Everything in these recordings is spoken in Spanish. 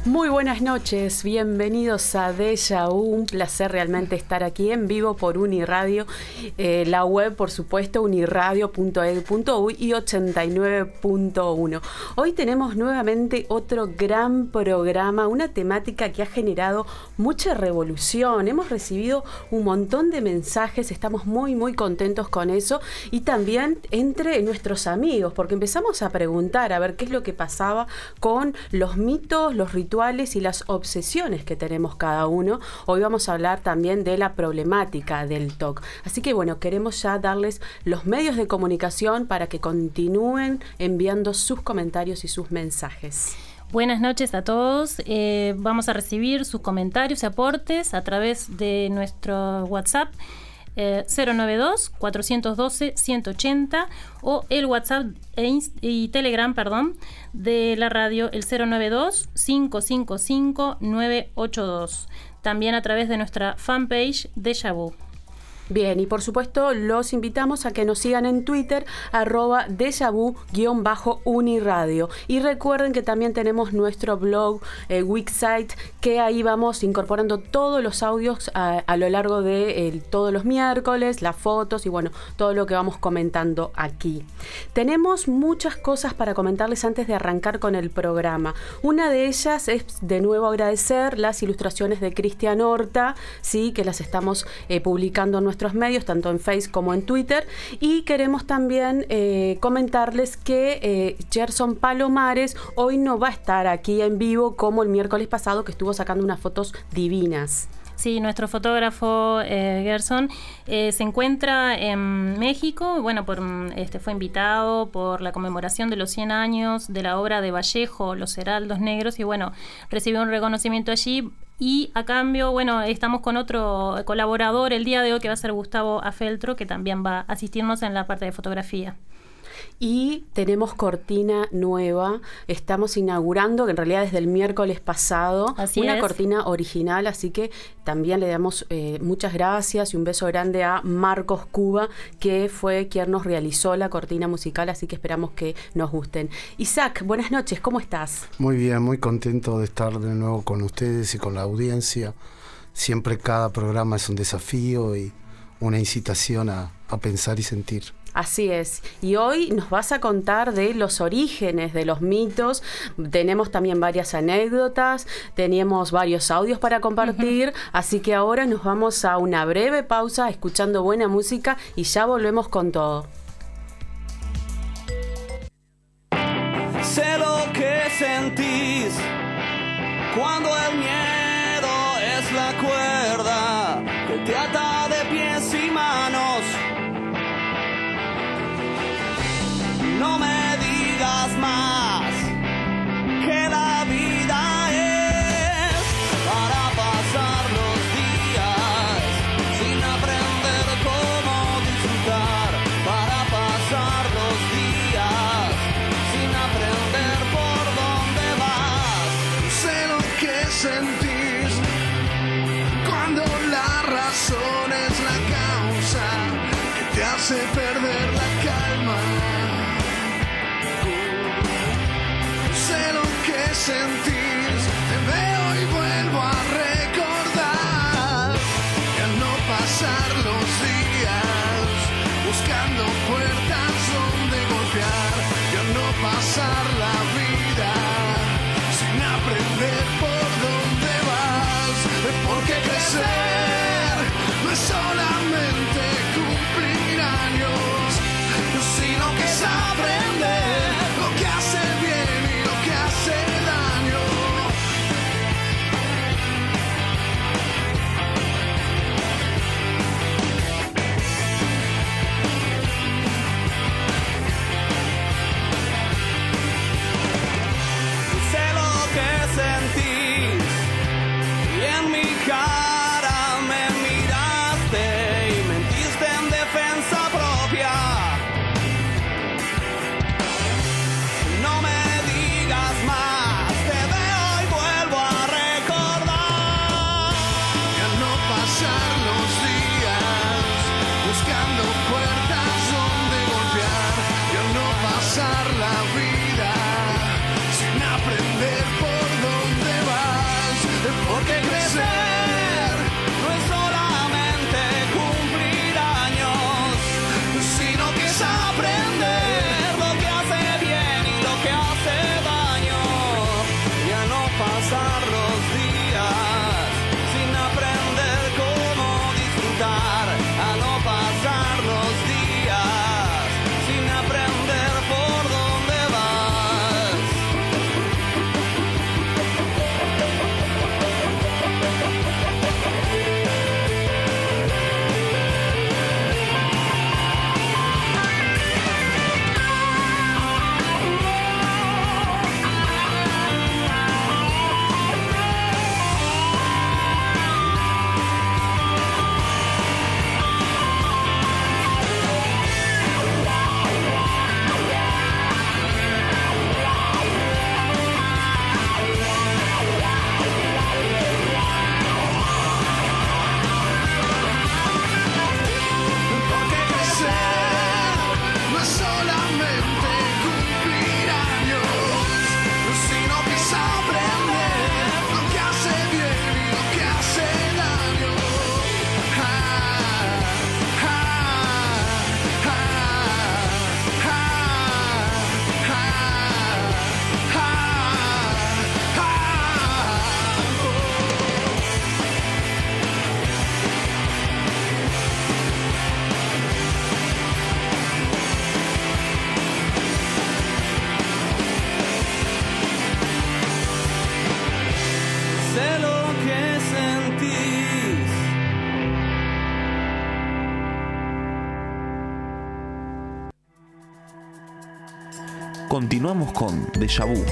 Muy buenas noches, bienvenidos a Deja Vu, un placer realmente estar aquí en vivo por Uniradio, la web por supuesto uniradio.edu.uy y 89.1. Hoy tenemos nuevamente otro gran programa, una temática que ha generado mucha revolución, hemos recibido un montón de mensajes, estamos muy contentos con eso y también entre nuestros amigos, porque empezamos a preguntar a ver qué es lo que pasaba con los mitos, los rituales y las obsesiones que tenemos cada uno. Hoy vamos a hablar también de la problemática del TOC. Así que bueno, queremos ya darles los medios de comunicación para que continúen enviando sus comentarios y sus mensajes. Buenas noches a todos. Vamos a recibir sus comentarios y aportes a través de nuestro WhatsApp 092-412-180 o el WhatsApp y Telegram, de la radio, el 092-555-982. También a través de nuestra fanpage Deja Vu. Bien, y por supuesto los invitamos a que nos sigan en Twitter, @dejavu_uniradio. Y recuerden que también tenemos nuestro blog, Wixsite, que ahí vamos incorporando todos los audios a lo largo de todos los miércoles, las fotos y bueno, todo lo que vamos comentando aquí. Tenemos muchas cosas para comentarles antes de arrancar con el programa. Una de ellas es de nuevo agradecer las ilustraciones de Cristian Horta, ¿sí? Que las estamos publicando en nuestros medios, tanto en Facebook como en Twitter, y queremos también comentarles que Gerson Palomares hoy no va a estar aquí en vivo como el miércoles pasado, que estuvo sacando unas fotos divinas. Sí, nuestro fotógrafo Gerson se encuentra en México. Bueno, fue invitado por la conmemoración de los 100 años de la obra de Vallejo, Los Heraldos Negros, y bueno, recibió un reconocimiento allí. Y a cambio, bueno, estamos con otro colaborador el día de hoy, que va a ser Gustavo Afeltro, que también va a asistirnos en la parte de fotografía. Y tenemos cortina nueva, estamos inaugurando, que en realidad desde el miércoles pasado, una cortina original, así que también le damos muchas gracias y un beso grande a Marcos Cuba, que fue quien nos realizó la cortina musical, así que esperamos que nos gusten. Isaac, buenas noches, ¿cómo estás? Muy bien, muy contento de estar de nuevo con ustedes y con la audiencia. Siempre cada programa es un desafío y una incitación a pensar y sentir. Así es, y hoy nos vas a contar de los orígenes de los mitos. Tenemos también varias anécdotas, tenemos varios audios para compartir, así que ahora nos vamos a una breve pausa escuchando buena música y ya volvemos con todo. Sé lo que sentís cuando el miedo es la cuerda que te ata de pies y manos. No me digas más que la vida es para pasar los días sin aprender cómo disfrutar, para pasar los días sin aprender por dónde vas. Sé lo que sentís cuando la razón es la causa que te hace perder la calma. Sentís, te veo y vuelvo a recordar que al no pasar los días buscando puertas donde golpear, que al no pasar la vida sin aprender por dónde vas, porque crecer no es solamente cumplir años, pasar los días sin aprender cómo disfrutar, a no pasar los días sin aprender por dónde vas. Porque crecer no es solamente cumplir años, sino que es aprender lo que hace bien y lo que hace daño. Sé lo que sentís. Continuamos con Déjà Vu.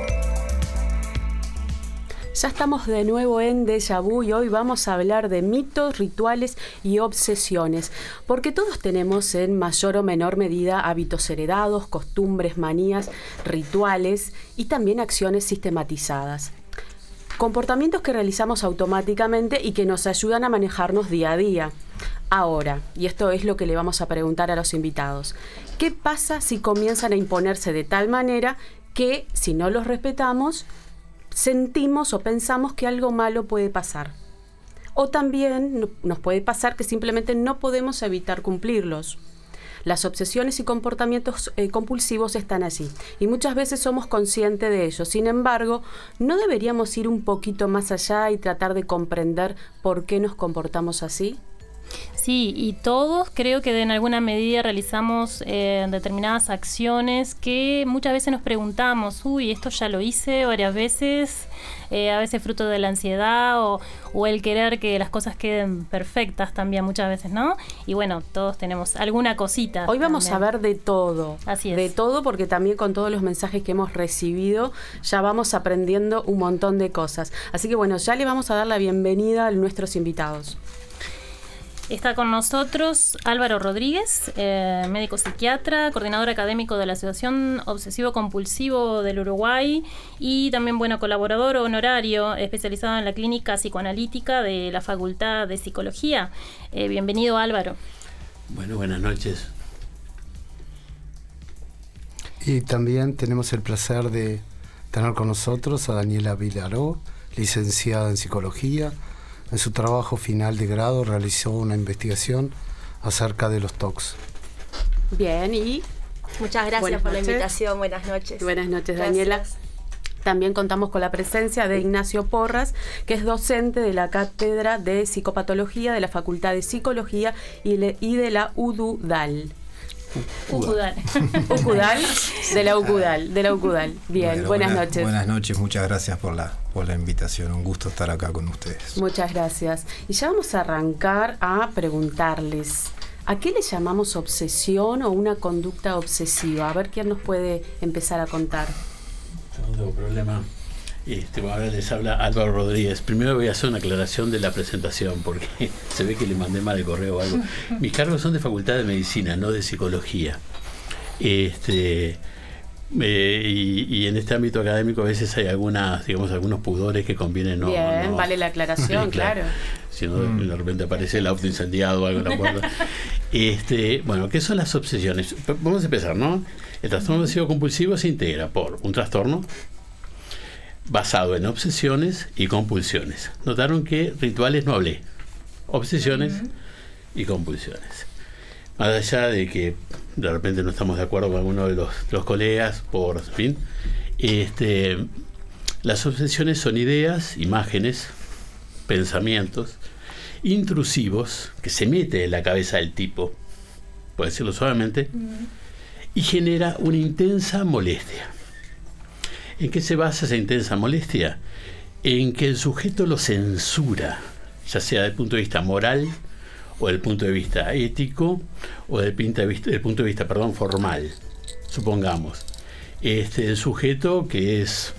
Ya estamos de nuevo en Déjà Vu y hoy vamos a hablar de mitos, rituales y obsesiones, porque todos tenemos en mayor o menor medida hábitos heredados, costumbres, manías, rituales y también acciones sistematizadas. Comportamientos que realizamos automáticamente y que nos ayudan a manejarnos día a día. Ahora, y esto es lo que le vamos a preguntar a los invitados, ¿qué pasa si comienzan a imponerse de tal manera que, si no los respetamos, sentimos o pensamos que algo malo puede pasar? O también nos puede pasar que simplemente no podemos evitar cumplirlos. Las obsesiones y comportamientos compulsivos están allí y muchas veces somos conscientes de ello. Sin embargo, ¿no deberíamos ir un poquito más allá y tratar de comprender por qué nos comportamos así? Sí, y todos creo que en alguna medida realizamos determinadas acciones que muchas veces nos preguntamos, uy, esto ya lo hice varias veces, a veces fruto de la ansiedad o el querer que las cosas queden perfectas también muchas veces, ¿no? Y bueno, todos tenemos alguna cosita. Hoy vamos también a ver de todo. Así es. De todo, porque también con todos los mensajes que hemos recibido ya vamos aprendiendo un montón de cosas. Así que bueno, ya le vamos a dar la bienvenida a nuestros invitados. Está con nosotros Álvaro Rodríguez, médico psiquiatra, coordinador académico de la Asociación Obsesivo Compulsivo del Uruguay y también, bueno, colaborador honorario especializado en la clínica psicoanalítica de la Facultad de Psicología. Bienvenido, Álvaro. Bueno, buenas noches. Y también tenemos el placer de tener con nosotros a Daniela Vilaró, licenciada en Psicología. En su trabajo final de grado realizó una investigación acerca de los TOCs. Bien, y Muchas gracias buenas por noches. la invitación. Buenas noches. Buenas noches, Gracias. Daniela. También contamos con la presencia de Ignacio Porras, que es docente de la Cátedra de Psicopatología de la Facultad de Psicología y de la UDUDAL. Ucudal. UCUDAL, de la UCUDAL. Bien, Bueno, buenas noches. Buenas noches, muchas gracias por la invitación. Un gusto estar acá con ustedes. Muchas gracias. Y ya vamos a arrancar a preguntarles, ¿a qué le llamamos obsesión o una conducta obsesiva? A ver quién nos puede empezar a contar. Yo no tengo problema. Ahora les habla Álvaro Rodríguez. Primero voy a hacer una aclaración de la presentación porque se ve que le mandé mal el correo o algo. Mis cargos son de Facultad de Medicina, no de Psicología. Y en este ámbito académico a veces hay algunos pudores que conviene no. Bien, vale la aclaración, claro. Si no, de repente aparece el auto incendiado o algo en la puerta. Bueno, ¿qué son las obsesiones? Vamos a empezar, ¿no? El trastorno obsesivo compulsivo se integra por un trastorno basado en obsesiones y compulsiones. Notaron que rituales no hablé. Obsesiones y compulsiones. Más allá de que de repente no estamos de acuerdo con alguno de los colegas, por fin, Las obsesiones son ideas, imágenes, pensamientos intrusivos que se meten en la cabeza del tipo, por decirlo suavemente, y genera una intensa molestia. ¿En qué se basa esa intensa molestia? En que el sujeto lo censura, ya sea desde el punto de vista moral, o desde el punto de vista ético, o desde el punto de vista formal. Supongamos, el sujeto que es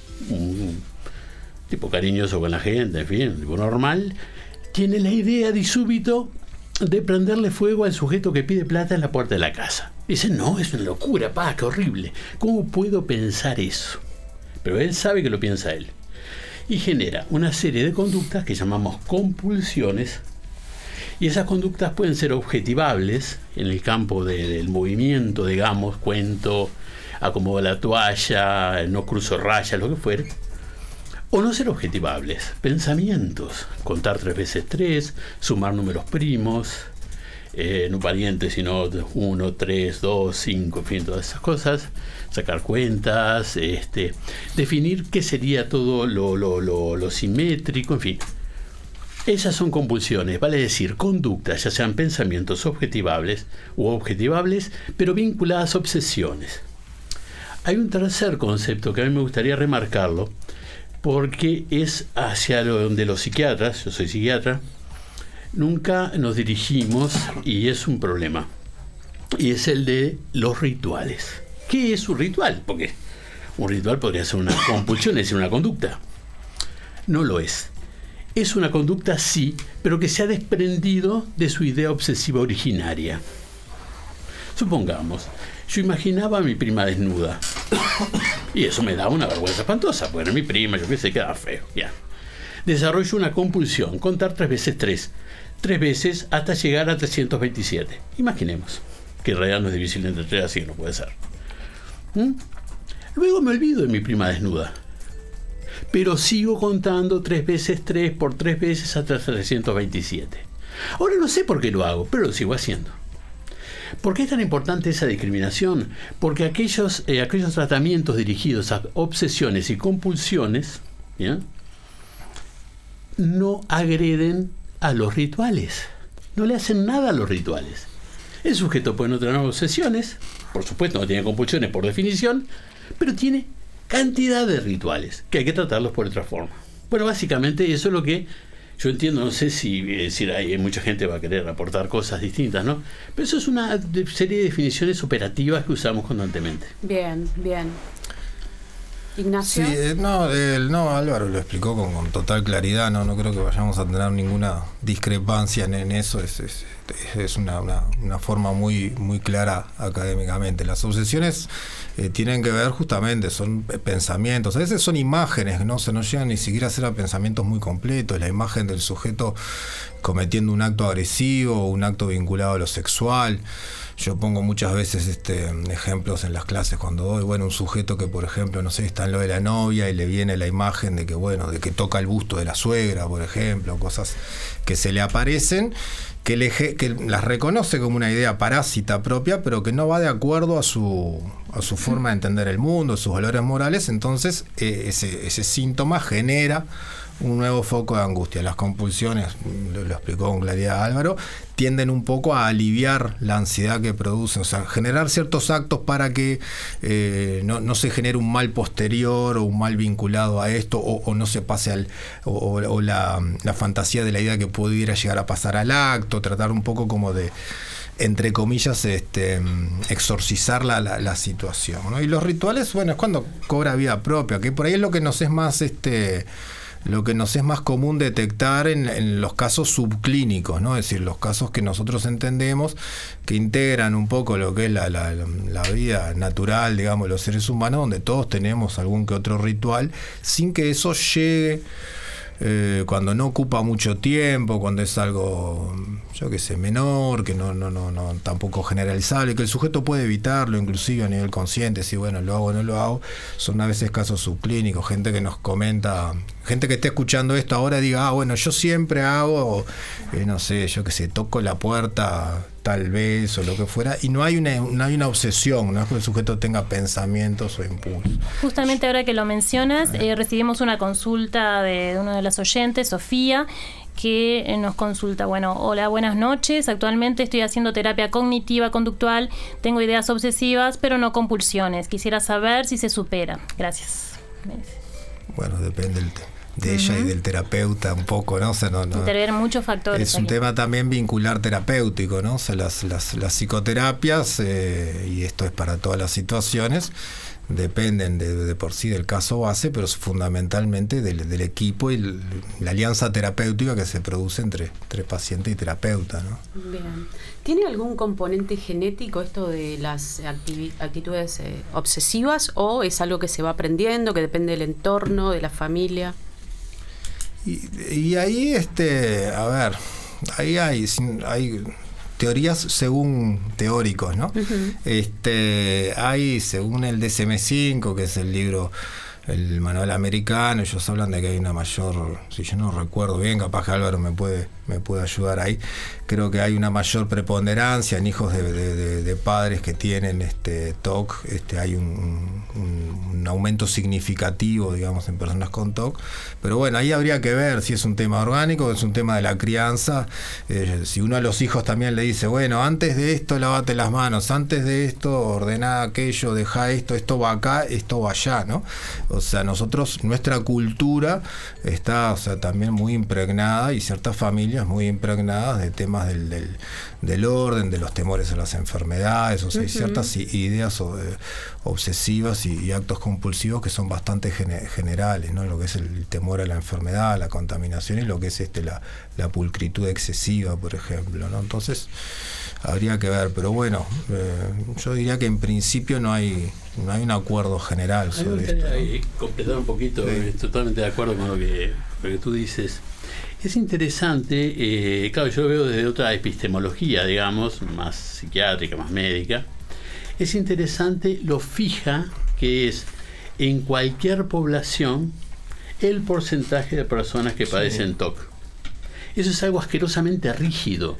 un tipo cariñoso con la gente, en fin, un tipo normal, tiene la idea de súbito de prenderle fuego al sujeto que pide plata en la puerta de la casa. Dice, no, es una locura, qué horrible. ¿Cómo puedo pensar eso? Pero él sabe que lo piensa él. Y genera una serie de conductas que llamamos compulsiones, y esas conductas pueden ser objetivables en el campo del movimiento, digamos, cuento, acomodo la toalla, no cruzo rayas, lo que fuere, o no ser objetivables, pensamientos, contar 3 veces 3, sumar números primos, no parientes, sino 1, 3, 2, 5, en fin, todas esas cosas, sacar cuentas, definir qué sería todo lo simétrico, en fin. Esas son compulsiones, vale decir, conductas, ya sean pensamientos objetivables u objetivables, pero vinculadas a obsesiones. Hay un tercer concepto que a mí me gustaría remarcarlo, porque es hacia donde los psiquiatras, yo soy psiquiatra, nunca nos dirigimos, y es un problema, y es el de los rituales. ¿Qué es un ritual? Porque un ritual podría ser una compulsión, es decir, una conducta. No lo es. Es una conducta, sí, pero que se ha desprendido de su idea obsesiva originaria. Supongamos, yo imaginaba a mi prima desnuda, y eso me daba una vergüenza espantosa, porque era mi prima, yo qué sé, quedaba feo, ya. Desarrollo una compulsión, contar 3 veces 3, 3 veces hasta llegar a 327. Imaginemos, que en realidad no es difícil entre 3, así que no puede ser. Luego me olvido de mi prima desnuda, pero sigo contando 3 veces 3 por 3 veces hasta 327. Ahora no sé por qué lo hago, pero lo sigo haciendo. ¿Por qué es tan importante esa discriminación? Porque aquellos tratamientos dirigidos a obsesiones y compulsiones, ¿ya?, no agreden a los rituales, no le hacen nada a los rituales. El sujeto puede no tener obsesiones, por supuesto no tiene compulsiones por definición, pero tiene cantidad de rituales que hay que tratarlos por otra forma. Bueno, básicamente eso es lo que yo entiendo. No sé si hay mucha gente que va a querer aportar cosas distintas, ¿no? Pero eso es una serie de definiciones operativas que usamos constantemente. Bien, bien. Ignacio. Sí, Álvaro lo explicó con total claridad, no creo que vayamos a tener ninguna discrepancia en eso, es una forma muy clara académicamente. Las obsesiones tienen que ver justamente, son pensamientos, a veces son imágenes, no llegan ni siquiera a ser pensamientos muy completos, la imagen del sujeto cometiendo un acto agresivo o un acto vinculado a lo sexual. Yo pongo muchas veces ejemplos en las clases cuando doy, un sujeto que, por ejemplo, no sé, está en lo de la novia y le viene la imagen de que toca el busto de la suegra, por ejemplo, cosas que se le aparecen, que las reconoce como una idea parásita propia, pero que no va de acuerdo a su forma de entender el mundo, sus valores morales. Entonces ese síntoma genera un nuevo foco de angustia. Las compulsiones, lo explicó con claridad Álvaro, tienden un poco a aliviar la ansiedad que producen, o sea, generar ciertos actos para que no se genere un mal posterior o un mal vinculado a esto, o no se pase la fantasía de la idea que pudiera llegar a pasar al acto, tratar un poco como de, entre comillas, exorcizar la situación, ¿no? Y los rituales, es cuando cobra vida propia, que por ahí es lo que nos es más común detectar en los casos subclínicos, ¿no? Es decir, los casos que nosotros entendemos que integran un poco lo que es la vida natural, digamos, de los seres humanos, donde todos tenemos algún que otro ritual, sin que eso llegue, cuando no ocupa mucho tiempo, cuando es algo, yo qué sé, menor, que no tampoco generalizable, que el sujeto puede evitarlo, inclusive a nivel consciente, si lo hago o no lo hago. Son a veces casos subclínicos, gente que nos comenta, gente que esté escuchando esto ahora diga, bueno, yo siempre hago, no sé, yo qué sé, toco la puerta tal vez o lo que fuera, y no hay una obsesión, no es que el sujeto tenga pensamientos o impulsos. Justamente ahora que lo mencionas, recibimos una consulta de uno de los oyentes, Sofía, que nos consulta, bueno, hola, buenas noches, actualmente estoy haciendo terapia cognitiva conductual, tengo ideas obsesivas, pero no compulsiones, quisiera saber si se supera. Gracias. Bueno, depende de ella y del terapeuta un poco, ¿no? O sea, no intervienen muchos factores. Es un tema también vincular terapéutico, ¿no? O sea, las psicoterapias, y esto es para todas las situaciones, dependen de por sí del caso base, pero fundamentalmente del equipo y la alianza terapéutica que se produce entre paciente y terapeuta, ¿no? Bien. ¿Tiene algún componente genético esto de las actitudes obsesivas, o es algo que se va aprendiendo, que depende del entorno, de la familia? Y ahí, a ver, ahí hay teorías según teóricos, ¿no? Hay, según el DSM-5, que es el libro, el manual americano, ellos hablan de que hay una mayor, si yo no recuerdo bien, capaz que Álvaro me puede ayudar ahí, creo que hay una mayor preponderancia en hijos de padres que tienen TOC, hay un aumento significativo, digamos, en personas con TOC, pero bueno, ahí habría que ver si es un tema orgánico o es un tema de la crianza. Si uno a los hijos también le dice, bueno, antes de esto lavate las manos, antes de esto ordená aquello, dejá esto va acá, esto va allá, ¿no? O sea, nuestra cultura está, o sea, también muy impregnada, y ciertas familias muy impregnadas de temas del orden, de los temores a las enfermedades, o sea, hay ciertas ideas obsesivas y actos compulsivos que son bastante generales, ¿no? Lo que es el temor a la enfermedad, la contaminación, y lo que es la pulcritud excesiva, por ejemplo, ¿no? Entonces habría que ver, pero bueno, yo diría que en principio no hay un acuerdo general sobre esto, ¿no? Completar un poquito, totalmente de acuerdo con lo que tú dices. Es interesante, claro, yo lo veo desde otra epistemología, digamos, más psiquiátrica, más médica. Es interesante lo fija que es en cualquier población el porcentaje de personas que padecen TOC. Eso es algo asquerosamente rígido,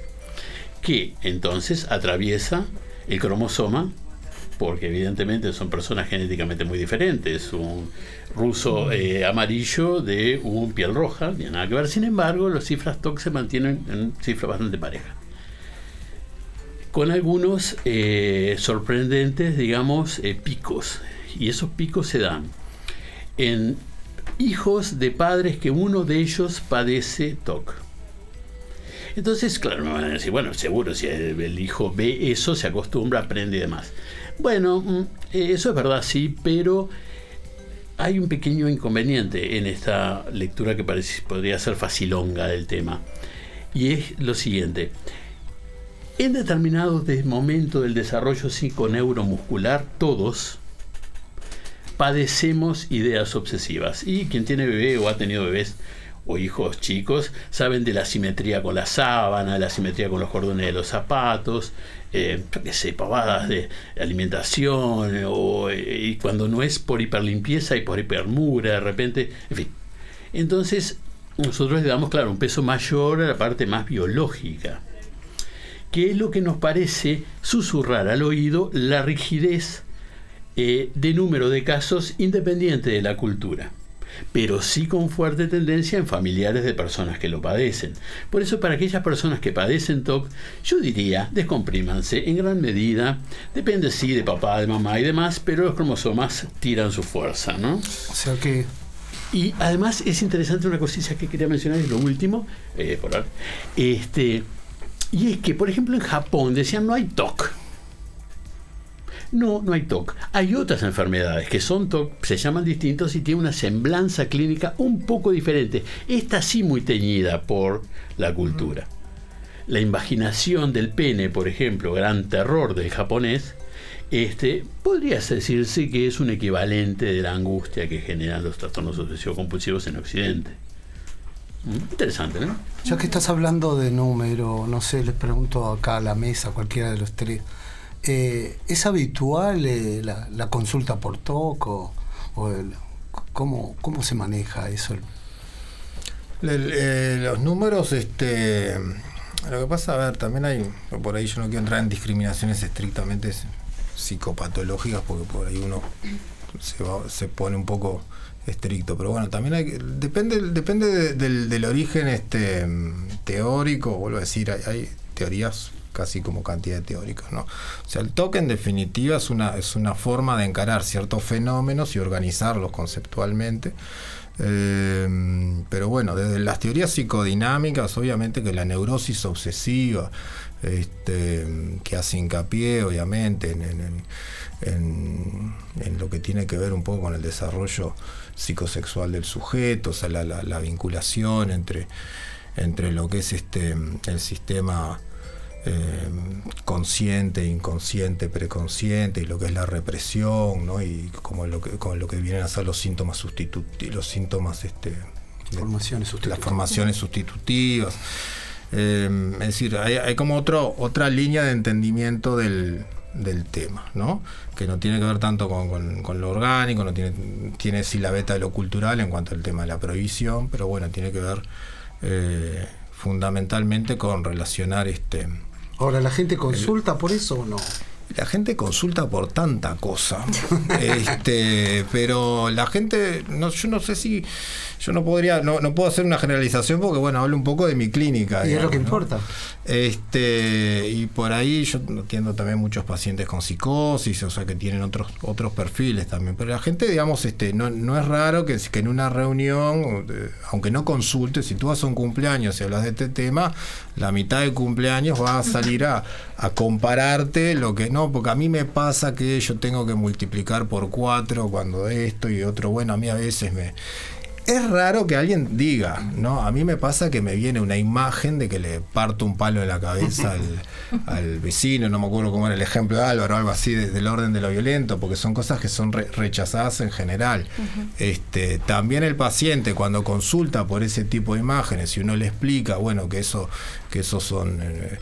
que entonces atraviesa el cromosoma, porque evidentemente son personas genéticamente muy diferentes. Un ruso amarillo de un piel roja, no tiene nada que ver. Sin embargo, las cifras TOC se mantienen en cifras bastante parejas, con algunos sorprendentes, digamos, picos. Y esos picos se dan en hijos de padres que uno de ellos padece TOC. Entonces, claro, me van a decir, bueno, seguro, si el hijo ve eso, se acostumbra, aprende y demás. Bueno, eso es verdad, sí, pero hay un pequeño inconveniente en esta lectura que podría ser facilonga del tema, y es lo siguiente. En determinados momentos del desarrollo psiconeuromuscular, todos padecemos ideas obsesivas, y quien tiene bebé o ha tenido bebés o hijos chicos saben de la simetría con la sábana, la simetría con los cordones de los zapatos, pavadas de alimentación, y cuando no es por hiperlimpieza y por hipermura, de repente, en fin. Entonces nosotros le damos, claro, un peso mayor a la parte más biológica, que es lo que nos parece susurrar al oído la rigidez de número de casos independiente de la cultura, pero sí con fuerte tendencia en familiares de personas que lo padecen. Por eso, para aquellas personas que padecen TOC, yo diría, descomprímanse en gran medida. Depende, sí, de papá, de mamá y demás, pero los cromosomas tiran su fuerza, ¿no? O sea que... Y además es interesante una cosilla que quería mencionar, es lo último, y es que, por ejemplo, en Japón decían no hay TOC. No hay TOC. Hay otras enfermedades que son TOC, se llaman distintos y tienen una semblanza clínica un poco diferente. Esta sí muy teñida por la cultura. La invaginación del pene, por ejemplo, gran terror del japonés, podría decirse que es un equivalente de la angustia que generan los trastornos obsesivo-compulsivos en Occidente. Interesante, ¿no? Ya que estás hablando de número, no sé, les pregunto acá a la mesa, cualquiera de los tres. ¿Es habitual la consulta por TOC ¿Cómo se maneja eso? Los números, lo que pasa, a ver, también hay, por ahí yo no quiero entrar en discriminaciones estrictamente psicopatológicas, porque por ahí uno se pone un poco estricto, pero bueno, también depende del origen teórico. Vuelvo a decir, hay teorías casi como cantidad de teóricos, ¿no? O sea, el TOC en definitiva es una forma de encarar ciertos fenómenos y organizarlos conceptualmente. Pero bueno, desde las teorías psicodinámicas, obviamente que la neurosis obsesiva, que hace hincapié obviamente en lo que tiene que ver un poco con el desarrollo psicosexual del sujeto, o sea, la vinculación entre lo que es el sistema consciente, inconsciente, preconsciente, y lo que es la represión, ¿no? Y como lo que vienen a ser los síntomas las formaciones sustitutivas. Es decir, hay como otra línea de entendimiento del tema, ¿no? Que no tiene que ver tanto con lo orgánico, no tiene sí la beta de lo cultural en cuanto al tema de la prohibición, pero bueno, tiene que ver fundamentalmente con relacionar Ahora, ¿la gente consulta por eso o no? La gente consulta por tanta cosa, pero la gente, yo no sé si, yo no puedo hacer una generalización porque bueno, hablo un poco de mi clínica. Y digamos, es lo que ¿no? importa. Y por ahí yo atiendo también muchos pacientes con psicosis, o sea que tienen otros perfiles también, pero la gente, digamos, no es raro que en una reunión, aunque no consultes, si tú vas a un cumpleaños y hablas de este tema, la mitad del cumpleaños va a salir a compararte lo que no, porque a mí me pasa que yo tengo que multiplicar por 4 cuando esto y otro, bueno, a mí a veces es raro que alguien diga, ¿no? A mí me pasa que me viene una imagen de que le parto un palo en la cabeza al vecino, no me acuerdo cómo era el ejemplo de Álvaro, algo así del orden de lo violento, porque son cosas que son rechazadas en general. También el paciente cuando consulta por ese tipo de imágenes y uno le explica, bueno, que eso son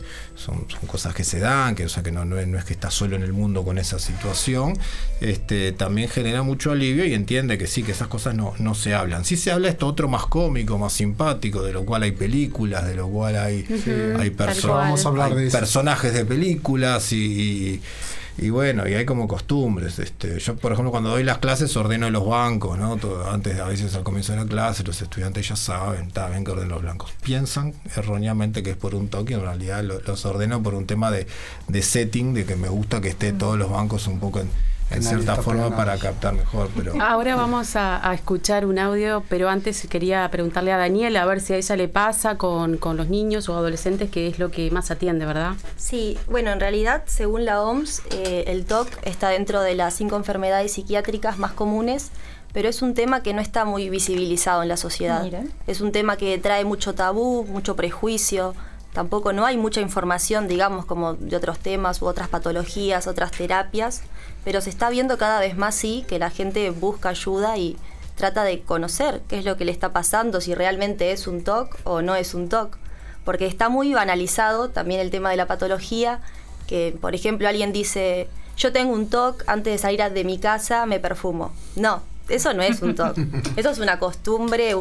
cosas que se dan, o sea que no es que está solo en el mundo con esa situación, también genera mucho alivio y entiende que sí, que esas cosas no se hablan. Sí se habla esto otro más cómico, más simpático, de lo cual hay películas, de lo cual hay Vamos a hablar de eso. Personajes de películas y bueno, y hay como costumbres. Yo, por ejemplo, cuando doy las clases ordeno los bancos, ¿no? Antes, a veces al comienzo de la clase, los estudiantes ya saben, bien que ordeno los blancos. Piensan erróneamente que es por un toque, en realidad los ordeno por un tema de setting, de que me gusta que esté todos los bancos un poco en cierta forma para captar mejor. Pero ahora vamos a escuchar un audio, pero antes quería preguntarle a Daniela a ver si a ella le pasa con los niños o adolescentes, que es lo que más atiende, ¿verdad? Sí, bueno, en realidad, según la OMS, el TOC está dentro de las 5 enfermedades psiquiátricas más comunes, pero es un tema que no está muy visibilizado en la sociedad. Mira. Es un tema que trae mucho tabú, mucho prejuicio. Tampoco no hay mucha información, digamos, como de otros temas u otras patologías, otras terapias, pero se está viendo cada vez más, sí, que la gente busca ayuda y trata de conocer qué es lo que le está pasando, si realmente es un TOC o no es un TOC, porque está muy banalizado también el tema de la patología, que, por ejemplo, alguien dice, yo tengo un TOC, antes de salir de mi casa me perfumo. No, eso no es un TOC. Eso es una costumbre,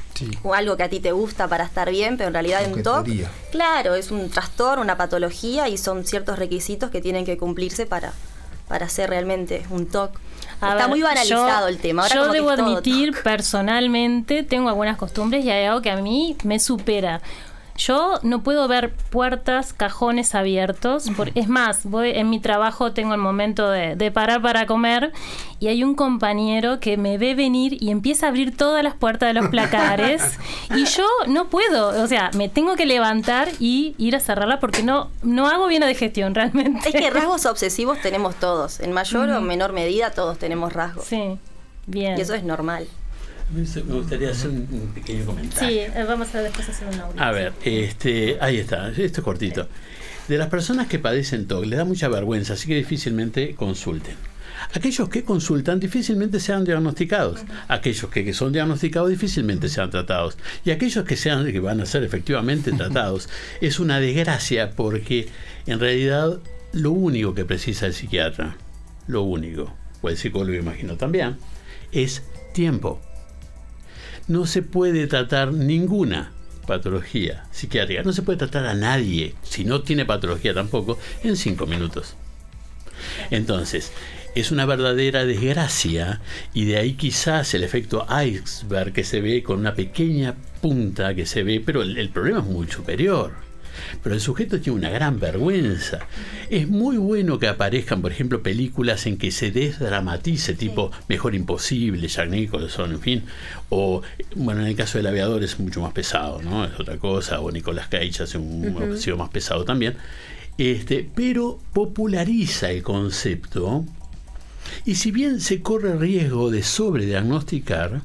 algo que a ti te gusta para estar bien, pero en realidad un TOC, claro, es un trastorno, una patología y son ciertos requisitos que tienen que cumplirse para ser realmente un TOC. Está muy banalizado el tema. Ahora yo debo admitir, personalmente, tengo algunas costumbres y hay algo que a mí me supera. Yo no puedo ver puertas, cajones abiertos. Es más, en mi trabajo tengo el momento de parar para comer y hay un compañero que me ve venir y empieza a abrir todas las puertas de los placares y yo no puedo. O sea, me tengo que levantar y ir a cerrarla porque no hago bien la digestión realmente. Es que rasgos obsesivos tenemos todos. En mayor o menor medida todos tenemos rasgos. Sí, bien. Y eso es normal. Me gustaría hacer un pequeño comentario. Sí, vamos a después hacer un audio. A ver, ahí está, esto es cortito. De las personas que padecen TOC les da mucha vergüenza, así que difícilmente consulten. Aquellos que consultan difícilmente sean diagnosticados. Aquellos que son diagnosticados difícilmente sean tratados. Y aquellos que van a ser efectivamente tratados es una desgracia, porque en realidad lo único que precisa el psiquiatra, lo único, o el psicólogo imagino también, es tiempo. No se puede tratar ninguna patología psiquiátrica, no se puede tratar a nadie, si no tiene patología tampoco, en 5 minutos. Entonces, es una verdadera desgracia, y de ahí quizás el efecto iceberg que se ve con una pequeña punta que se ve, pero el problema es muy superior. Pero el sujeto tiene una gran vergüenza. Es muy bueno que aparezcan, por ejemplo, películas en que se desdramatice, tipo Mejor Imposible, Jack Nicholson, en fin. O, bueno, en el caso del Aviador es mucho más pesado, ¿no? Es otra cosa. O Nicolas Cage hace un ofensivo más pesado también. Pero populariza el concepto. Y si bien se corre riesgo de sobrediagnosticar,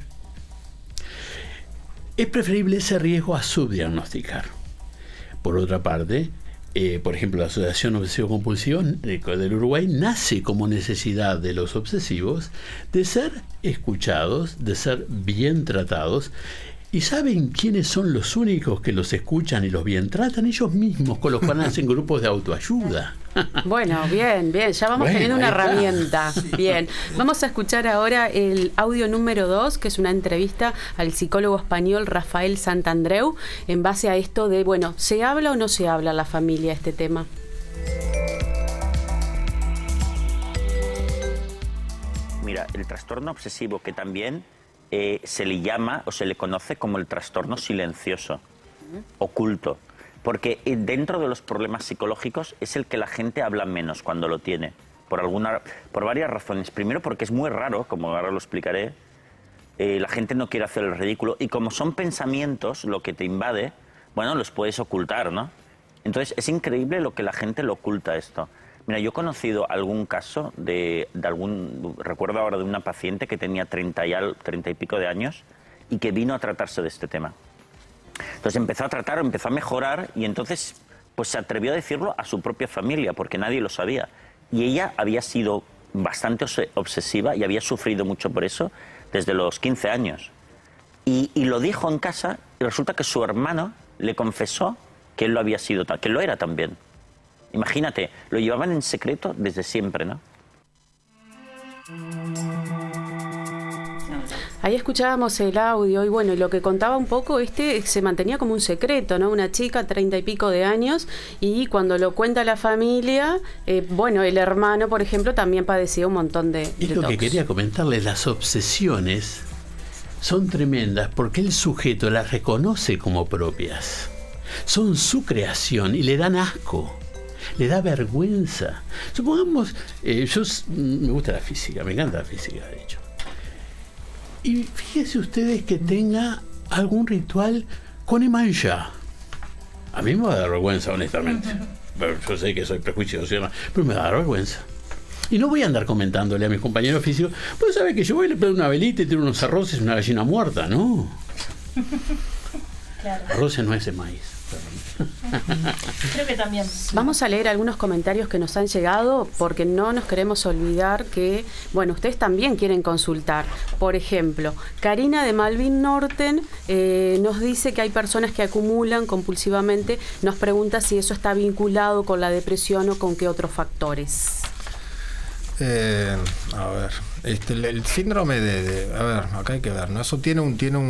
es preferible ese riesgo a subdiagnosticar. Por otra parte, por ejemplo, la Asociación Obsesivo-Compulsiva del Uruguay nace como necesidad de los obsesivos de ser escuchados, de ser bien tratados. ¿Y saben quiénes son los únicos que los escuchan y los bien tratan? Ellos mismos, con los cuales hacen grupos de autoayuda. Bueno, bien, ya vamos teniendo una herramienta. Bien, vamos a escuchar ahora el audio número 2, que es una entrevista al psicólogo español Rafael Santandreu, en base a esto de, bueno, ¿se habla o no se habla en la familia este tema? Mira, el trastorno obsesivo, que también se le llama o se le conoce como el trastorno silencioso, oculto, porque dentro de los problemas psicológicos es el que la gente habla menos cuando lo tiene, por varias razones. Primero, porque es muy raro, como ahora lo explicaré, la gente no quiere hacer el ridículo, y como son pensamientos lo que te invade, bueno, los puedes ocultar, ¿no? Entonces es increíble lo que la gente lo oculta esto. Mira, yo he conocido algún caso recuerdo ahora de una paciente que tenía 30 y pico de años y que vino a tratarse de este tema. Entonces empezó a mejorar, y entonces pues se atrevió a decirlo a su propia familia, porque nadie lo sabía. Y ella había sido bastante obsesiva y había sufrido mucho por eso desde los 15 años. Y lo dijo en casa, y resulta que su hermano le confesó que él lo había sido, que lo era también. Imagínate, lo llevaban en secreto desde siempre, ¿no? Ahí escuchábamos el audio y bueno, lo que contaba un poco, se mantenía como un secreto, ¿no? Una chica, 30 y pico de años, y cuando lo cuenta la familia, bueno, el hermano, por ejemplo, también padecía un montón de lo que quería comentarles, las obsesiones son tremendas porque el sujeto las reconoce como propias. Son su creación y le dan asco. Le da vergüenza. Supongamos, me gusta la física, me encanta la física, de hecho. Y fíjense ustedes que tenga algún ritual con Emancia. A mí me va a dar vergüenza, honestamente. Pero yo sé que soy prejuicioso, pero me va a dar vergüenza. Y no voy a andar comentándole a mis compañeros físicos, pues sabe que yo voy y le prendo una velita y tiro unos arroces y una gallina muerta, ¿no? Claro. Arroces no es de maíz. Creo que también. Vamos a leer algunos comentarios que nos han llegado, porque no nos queremos olvidar que, bueno, ustedes también quieren consultar. Por ejemplo, Karina de Malvin Norten nos dice que hay personas que acumulan compulsivamente. Nos pregunta si eso está vinculado con la depresión o con qué otros factores. A ver, el síndrome a ver, acá hay que ver, ¿no? Eso tiene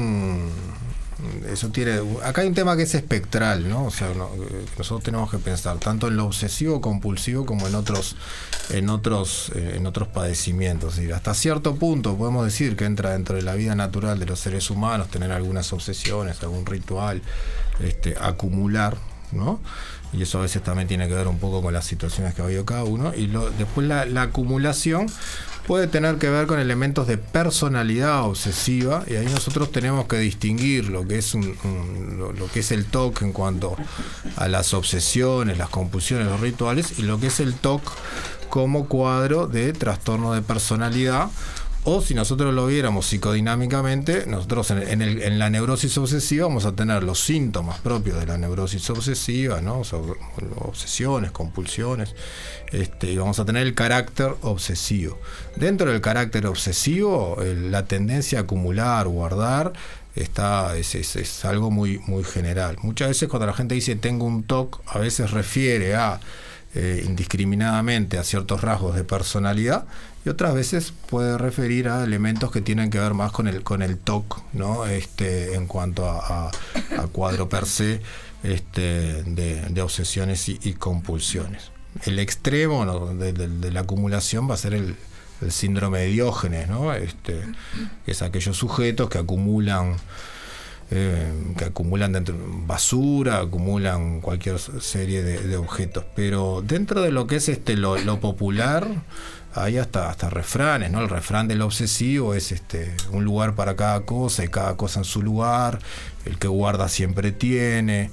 acá hay un tema que es espectral, ¿no? O sea, nosotros tenemos que pensar tanto en lo obsesivo compulsivo como en otros padecimientos. Y hasta cierto punto podemos decir que entra dentro de la vida natural de los seres humanos tener algunas obsesiones, algún ritual, acumular, ¿no? Y eso a veces también tiene que ver un poco con las situaciones que ha habido cada uno. Y después la acumulación puede tener que ver con elementos de personalidad obsesiva, y ahí nosotros tenemos que distinguir lo que es lo que es el TOC en cuanto a las obsesiones, las compulsiones, los rituales, y lo que es el TOC como cuadro de trastorno de personalidad. O si nosotros lo viéramos psicodinámicamente, nosotros en la neurosis obsesiva vamos a tener los síntomas propios de la neurosis obsesiva, ¿no? O sea, obsesiones, compulsiones, y vamos a tener el carácter obsesivo. Dentro del carácter obsesivo, la tendencia a acumular, guardar, es algo muy, muy general. Muchas veces cuando la gente dice tengo un TOC, a veces refiere a indiscriminadamente a ciertos rasgos de personalidad, y otras veces puede referir a elementos que tienen que ver más con el TOC, ¿no? En cuanto a cuadro per se de obsesiones y compulsiones. El extremo, ¿no?, de la acumulación va a ser el síndrome de Diógenes, ¿no? Es aquellos sujetos que acumulan dentro basura, acumulan cualquier serie de objetos, pero dentro de lo que es lo popular hay hasta refranes, ¿no? El refrán del obsesivo es un lugar para cada cosa y cada cosa en su lugar, el que guarda siempre tiene,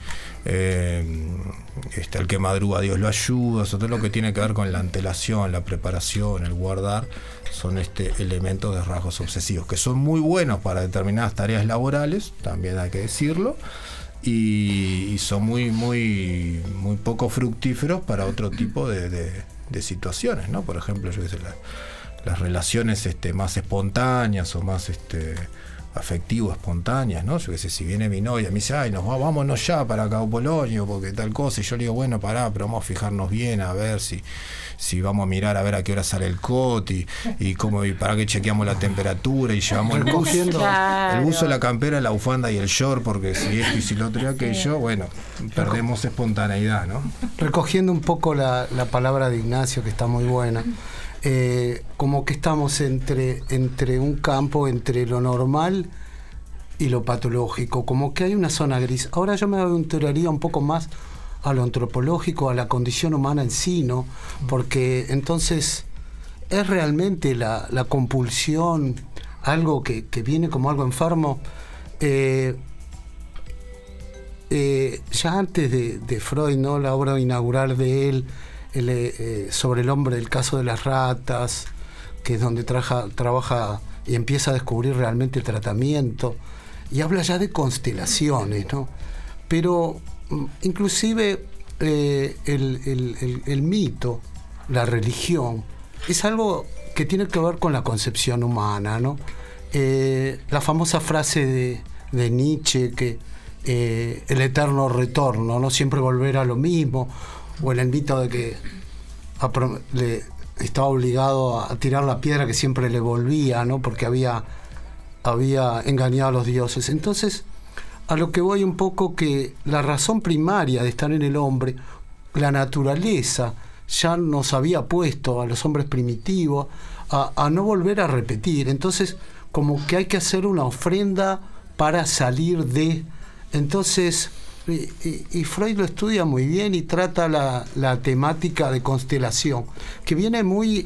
el que madruga Dios lo ayuda. Todo lo que tiene que ver con la antelación, la preparación, el guardar, son elementos de rasgos obsesivos que son muy buenos para determinadas tareas laborales, también hay que decirlo, y son muy poco fructíferos para otro tipo de situaciones, ¿no? Por ejemplo, yo qué sé, las relaciones más espontáneas o más afectivo espontáneas, ¿no? Yo qué sé, si viene mi novia, me dice, vámonos ya para Cabo Polonio porque tal cosa, y yo le digo, bueno, pará, pero vamos a fijarnos bien a ver si vamos a mirar a ver a qué hora sale el COT y cómo, y para qué chequeamos la temperatura y llevamos el buzo, la campera, la bufanda y el short, porque si esto y si lo otro y aquello, bueno, perdemos espontaneidad, ¿no? Recogiendo un poco la palabra de Ignacio, que está muy buena, como que estamos entre un campo entre lo normal y lo patológico, como que hay una zona gris. Ahora yo me aventuraría un poco más a lo antropológico, a la condición humana en sí, ¿no? Porque entonces es realmente la compulsión algo que viene como algo enfermo. Ya antes de Freud, ¿no?, la obra inaugural de él, sobre el hombre, el caso de las ratas, que es donde trabaja y empieza a descubrir realmente tratamiento, y habla ya de constelaciones, ¿no? Pero inclusive el mito, la religión, es algo que tiene que ver con la concepción humana, ¿no? La famosa frase de Nietzsche, que el eterno retorno, no siempre volver a lo mismo, o el mito de que estaba obligado a tirar la piedra que siempre le volvía, ¿no? Porque había engañado a los dioses. Entonces, a lo que voy un poco, que la razón primaria de estar en el hombre, la naturaleza, ya nos había puesto a los hombres primitivos a no volver a repetir. Entonces, como que hay que hacer una ofrenda para salir de... Entonces, y Freud lo estudia muy bien y trata la temática de constelación, que viene muy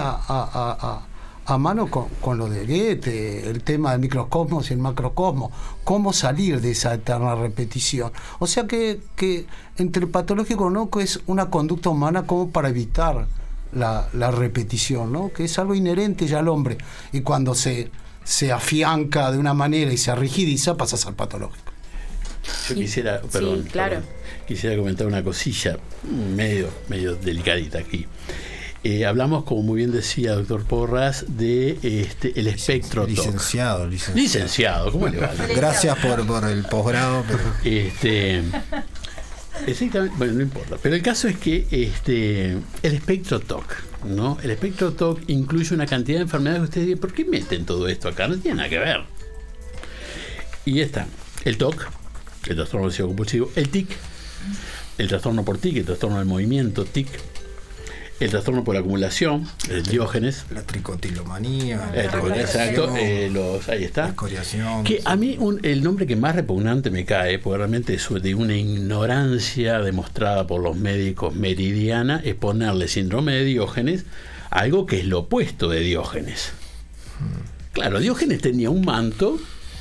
a mano con lo de Goethe, el tema del microcosmos y el macrocosmos, cómo salir de esa eterna repetición. O sea que entre el patológico, ¿no?, que es una conducta humana como para evitar la repetición, ¿no?, que es algo inherente ya al hombre, y cuando se afianca de una manera y se rigidiza, pasas al patológico. Yo quisiera, quisiera comentar una cosilla medio delicadita aquí. Hablamos, como muy bien decía el doctor Porras, de el espectro TOC. Licenciado, ¿cómo le va? Gracias por el posgrado. Pero... exactamente, bueno, no importa. Pero el caso es que el espectro TOC, ¿no? El espectro TOC incluye una cantidad de enfermedades que ustedes dicen, ¿por qué meten todo esto acá? No tiene nada que ver. Y está el TOC, el trastorno obsesivo compulsivo, el TIC, el trastorno por TIC, el trastorno del movimiento TIC, el trastorno por acumulación, el Diógenes, la tricotilomanía, exacto, ahí está. La escoriación. Que a mí el nombre que más repugnante me cae, porque realmente es de una ignorancia demostrada por los médicos meridiana, es ponerle síndrome de Diógenes a algo que es lo opuesto de Diógenes. Claro, Diógenes tenía un manto,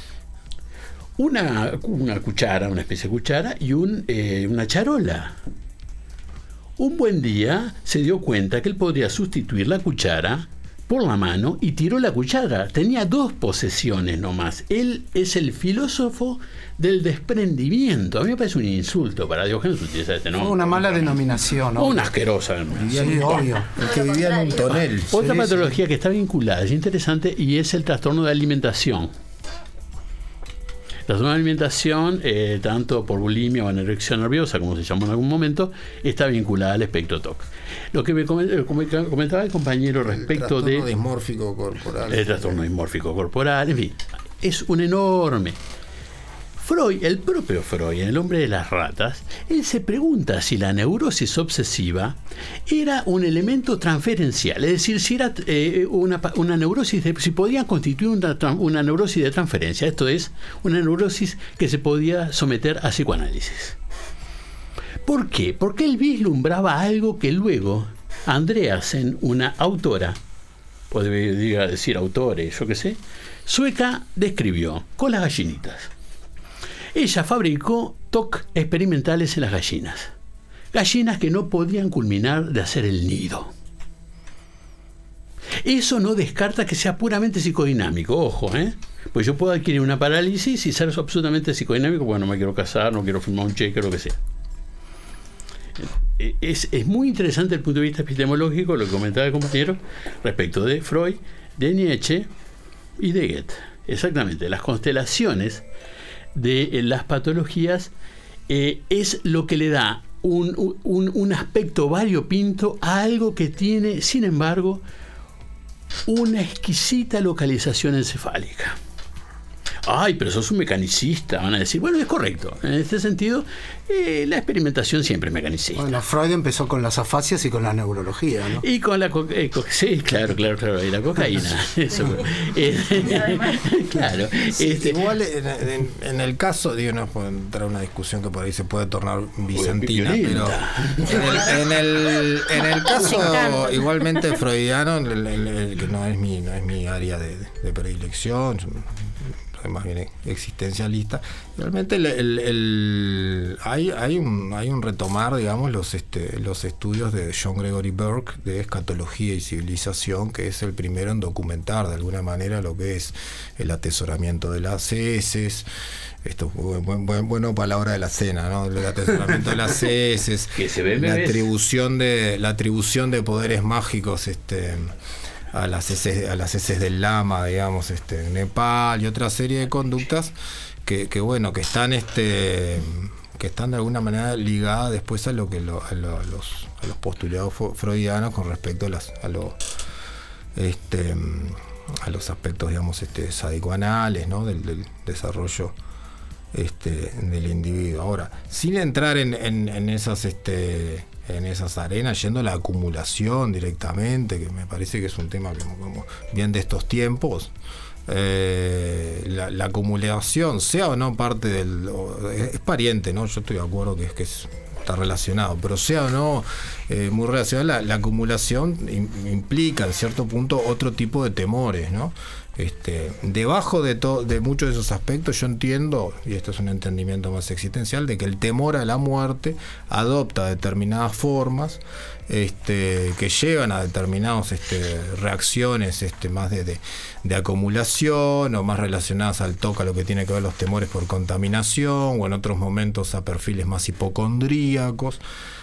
una cuchara, una especie de cuchara y una charola. Un buen día se dio cuenta que él podría sustituir la cuchara por la mano y tiró la cuchara. Tenía 2 posesiones nomás. Él es el filósofo del desprendimiento. A mí me parece un insulto para Diógenes utilizar este nombre. Una mala denominación, ¿no? Una asquerosa. Sí, obvio. El que vivía en un tonel. Otra patología que está vinculada, es interesante, y es el trastorno de alimentación. trastorno de alimentación, tanto por bulimia o anorexia nerviosa, como se llamó en algún momento, está vinculada al espectro TOC. Lo que me comentaba el compañero respecto de... El trastorno dismórfico corporal. El trastorno dismórfico corporal, en fin, es un enorme... Freud, el propio Freud, en El hombre de las ratas, él se pregunta si la neurosis obsesiva era un elemento transferencial, es decir, si era una neurosis, si podía constituir una neurosis de transferencia, esto es, una neurosis que se podía someter a psicoanálisis. ¿Por qué? Porque él vislumbraba algo que luego Andreasen, una autora, podría decir autores, yo qué sé, sueca, describió con las gallinitas. Ella fabricó TOC experimentales en las gallinas. Gallinas que no podían culminar de hacer el nido. Eso no descarta que sea puramente psicodinámico, ojo, pues yo puedo adquirir una parálisis y ser absolutamente psicodinámico, porque no me quiero casar, no quiero firmar un cheque, lo que sea. Es muy interesante desde el punto de vista epistemológico lo que comentaba el compañero respecto de Freud, de Nietzsche y de Goethe. Exactamente, las constelaciones de las patologías es lo que le da un aspecto variopinto a algo que tiene, sin embargo, una exquisita localización encefálica. Ay, pero sos un mecanicista, van a decir. Bueno, es correcto. En este sentido, la experimentación siempre es mecanicista. Bueno, Freud empezó con las afasias y con la neurología, ¿no? Y con la sí, claro, y la cocaína. Eso. Claro. Igual en el caso, digo, no puedo entrar a una discusión que por ahí se puede tornar bizantina, pero en el caso igualmente freudiano, que no es mi área de predilección, más bien existencialista, realmente hay un retomar, digamos, los estudios de John Gregory Burke de escatología y civilización, que es el primero en documentar de alguna manera lo que es el atesoramiento de las heces. Esto bueno para la hora de la cena, ¿no? El atesoramiento de las heces, la atribución de poderes mágicos a las heces del lama, digamos, en Nepal, y otra serie de conductas que están que están de alguna manera ligadas después a lo que a los postulados freudianos con respecto a los aspectos, digamos, sadicoanales, ¿no? del desarrollo del individuo. Ahora, sin entrar en esas arenas, yendo a la acumulación directamente, que me parece que es un tema como bien de estos tiempos, la acumulación, sea o no parte es pariente, ¿no? Yo estoy de acuerdo que está relacionado, pero sea o no muy relacionado, la acumulación implica en cierto punto otro tipo de temores, ¿no? Debajo de muchos de esos aspectos, yo entiendo, y esto es un entendimiento más existencial, de que el temor a la muerte adopta determinadas formas que llevan a determinadas reacciones más de acumulación, o más relacionadas al TOC, a lo que tiene que ver los temores por contaminación, o en otros momentos a perfiles más hipocondríacos.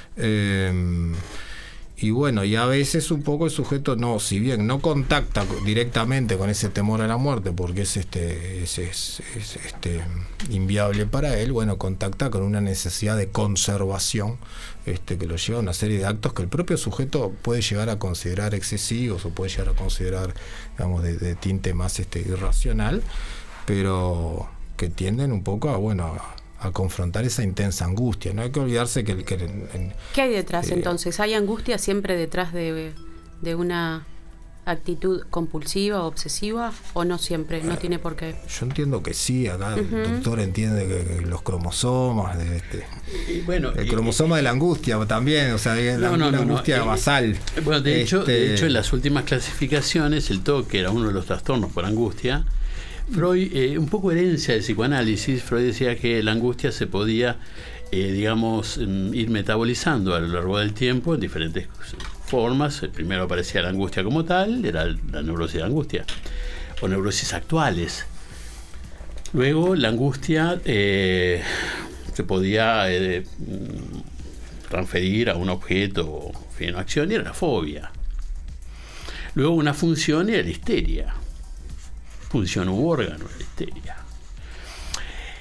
Y bueno, y a veces un poco el sujeto, si bien no contacta directamente con ese temor a la muerte, porque es inviable para él, contacta con una necesidad de conservación que lo lleva a una serie de actos que el propio sujeto puede llegar a considerar excesivos, o puede llegar a considerar, digamos, de tinte más irracional, pero que tienden un poco a confrontar esa intensa angustia. No hay que olvidarse que ¿qué hay detrás entonces? ¿Hay angustia siempre detrás de una actitud compulsiva o obsesiva, o no siempre? No tiene por qué. Yo entiendo que sí. Acá el doctor entiende que los cromosomas el cromosoma de la angustia también, o sea, la angustia basal. Bueno, de hecho en las últimas clasificaciones el TOC, que era uno de los trastornos por angustia, Freud, un poco herencia del psicoanálisis, Freud decía que la angustia se podía, ir metabolizando a lo largo del tiempo en diferentes formas. Primero aparecía la angustia como tal, era la neurosis de angustia, o neurosis actuales. Luego la angustia se podía transferir a un objeto o una acción, y era la fobia. Luego una función, era la histeria. Función u órgano, la histeria.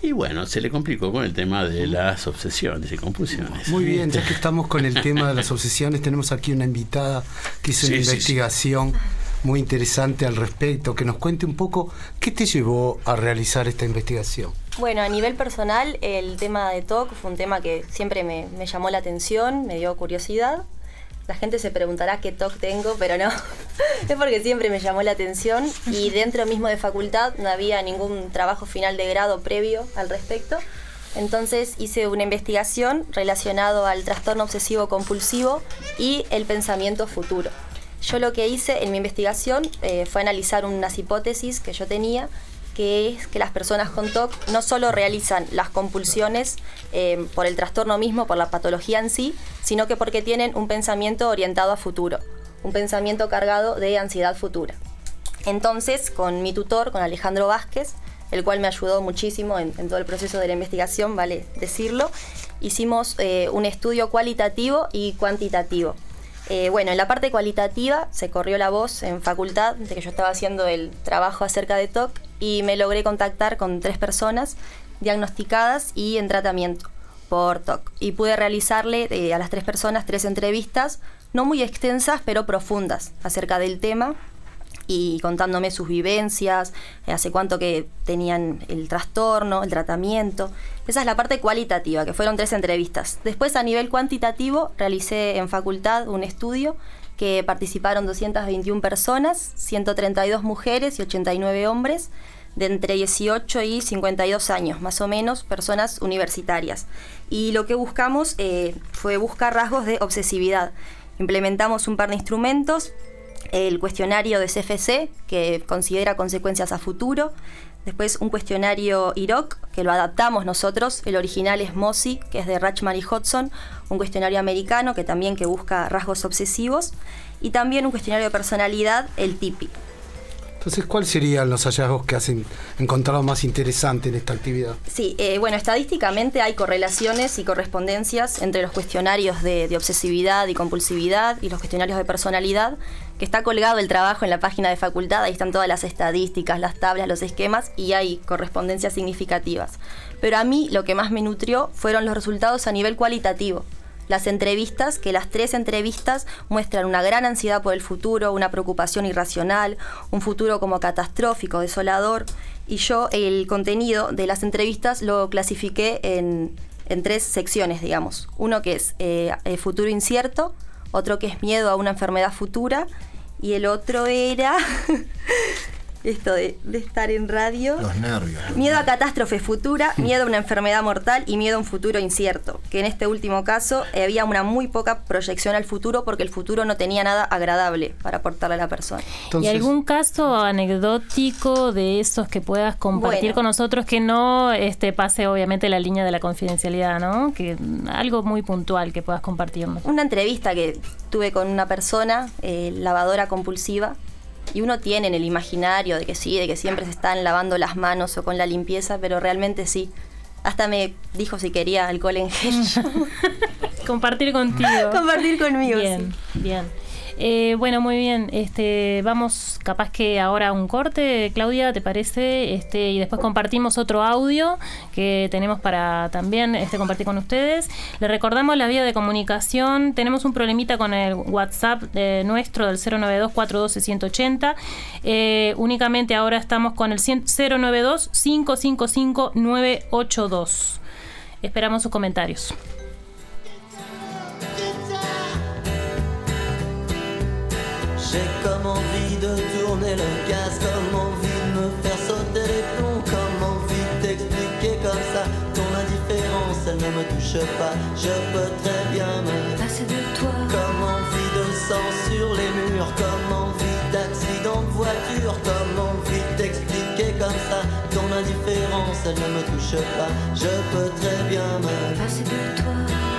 Y bueno, se le complicó con el tema de las obsesiones y compulsiones. Muy bien, ya que estamos con el tema de las obsesiones, tenemos aquí una invitada que hizo una investigación muy interesante al respecto, que nos cuente un poco qué te llevó a realizar esta investigación. Bueno, a nivel personal, el tema de TOC fue un tema que siempre me llamó la atención, me dio curiosidad. La gente se preguntará qué TOC tengo, pero no, es porque siempre me llamó la atención y dentro mismo de facultad no había ningún trabajo final de grado previo al respecto. Entonces hice una investigación relacionado al trastorno obsesivo compulsivo y el pensamiento futuro. Yo lo que hice en mi investigación fue analizar unas hipótesis que yo tenía, que es que las personas con TOC no solo realizan las compulsiones por el trastorno mismo, por la patología en sí, sino que porque tienen un pensamiento orientado a futuro, un pensamiento cargado de ansiedad futura. Entonces, con mi tutor, con Alejandro Vázquez, el cual me ayudó muchísimo en todo el proceso de la investigación, vale decirlo, hicimos un estudio cualitativo y cuantitativo. Bueno, en la parte cualitativa se corrió la voz en facultad de que yo estaba haciendo el trabajo acerca de TOC y me logré contactar con 3 personas diagnosticadas y en tratamiento por TOC. Y pude realizarle a las 3 personas 3 entrevistas, no muy extensas, pero profundas acerca del tema y contándome sus vivencias, hace cuánto que tenían el trastorno, el tratamiento. Esa es la parte cualitativa, que fueron 3 entrevistas. Después, a nivel cuantitativo, realicé en facultad un estudio que participaron 221 personas, 132 mujeres y 89 hombres, de entre 18 y 52 años, más o menos, personas universitarias. Y lo que buscamos fue buscar rasgos de obsesividad. Implementamos un par de instrumentos, el cuestionario de CFC, que considera consecuencias a futuro, después un cuestionario IROC, que lo adaptamos nosotros, el original es MOSI, que es de Rachman y Hodgson, un cuestionario americano que también que busca rasgos obsesivos, y también un cuestionario de personalidad, el TIPI. Entonces, ¿cuáles serían los hallazgos que has encontrado más interesante en esta actividad? Sí, bueno, estadísticamente hay correlaciones y correspondencias entre los cuestionarios de obsesividad y compulsividad y los cuestionarios de personalidad, que está colgado el trabajo en la página de facultad, ahí están todas las estadísticas, las tablas, los esquemas y hay correspondencias significativas. Pero a mí lo que más me nutrió fueron los resultados a nivel cualitativo. Las entrevistas, que las 3 entrevistas muestran una gran ansiedad por el futuro, una preocupación irracional, un futuro como catastrófico, desolador. Y yo el contenido de las entrevistas lo clasifiqué en 3 secciones, digamos. Uno que es futuro incierto, otro que es miedo a una enfermedad futura y el otro era... esto de estar en radio. Los nervios. Miedo a catástrofe futura, miedo a una enfermedad mortal y miedo a un futuro incierto. Que en este último caso había una muy poca proyección al futuro porque el futuro no tenía nada agradable para aportarle a la persona. Entonces, ¿y algún caso anecdótico de esos que puedas compartir con nosotros que no pase obviamente la línea de la confidencialidad, ¿no? Que algo muy puntual que puedas compartirnos. Una entrevista que tuve con una persona, lavadora compulsiva, y uno tiene en el imaginario de que sí, de que siempre se están lavando las manos o con la limpieza, pero realmente sí. Hasta me dijo si quería alcohol en gel. Compartir contigo. Compartir conmigo, bien, sí. Bien. Bueno, muy bien. Vamos capaz que ahora a un corte, Claudia, ¿te parece? Y después compartimos otro audio que tenemos para también compartir con ustedes. Les recordamos la vía de comunicación. Tenemos un problemita con el WhatsApp nuestro del 092-412-180. Únicamente ahora estamos con el 092-555-982. Esperamos sus comentarios. J'ai comme envie de tourner le gaz, comme envie de me faire sauter les plombs, comme envie de t'expliquer comme ça ton indifférence, elle ne me touche pas, je peux très bien me passer de toi. Comme envie de sang sur les murs, comme envie d'accident de voiture, comme envie de t'expliquer comme ça ton indifférence, elle ne me touche pas, je peux très bien me passer de toi.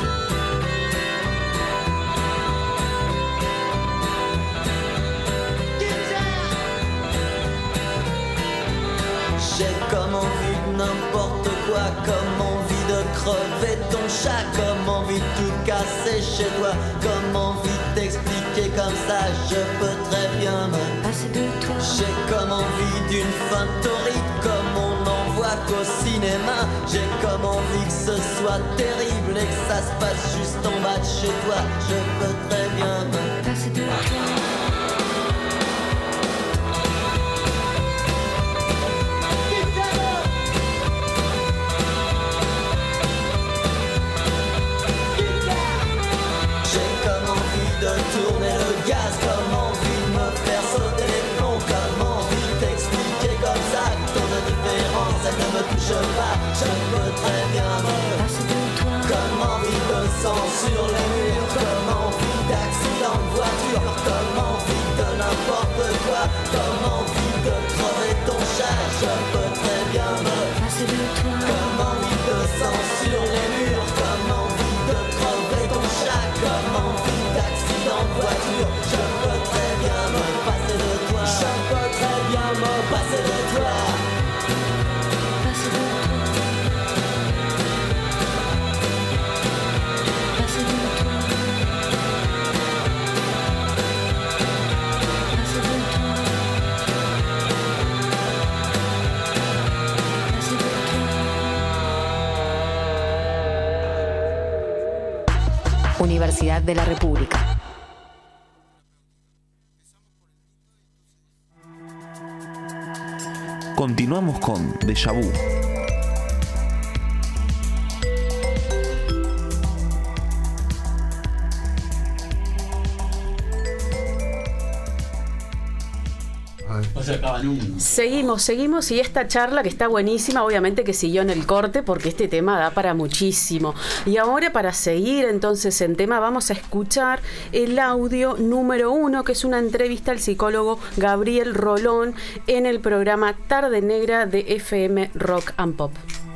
J'ai comme envie de n'importe quoi, comme envie de crever ton chat, comme envie de tout casser chez toi, comme envie de t'expliquer comme ça, je peux très bien me passer de toi. J'ai comme envie d'une fin torride, comme on n'en voit qu'au cinéma. J'ai comme envie que ce soit terrible et que ça se passe juste en bas de chez toi. Je peux très bien me passer de toi. De tourner le gaz, comme envie de me faire sauter les plombs, comme envie de t'expliquer comme ça que ton indifférence elle ne me touche pas. Je peux très bien me passer de toi. Comme envie de sang sur les murs, comme envie d'accident de voiture, comme envie de n'importe quoi, comme envie de crever ton chat. Je peux très bien me passer de toi. Comme envie de sang sur les murs, comme envie de crever ton chat, comme envie d'accident de voiture. Je peux très bien me passer de toi. Je peux très bien me passer de toi. Passer de toi. Passer de toi. Passer de toi. Passer de toi. Universidad de la República. Continuamos con Déjà Vu. No se acaba nunca. Seguimos y esta charla que está buenísima, obviamente que siguió en el corte porque este tema da para muchísimo. Y ahora para seguir entonces en tema vamos a escuchar el audio número 1, que es una entrevista al psicólogo Gabriel Rolón en el programa Tarde Negra de FM Rock and Pop.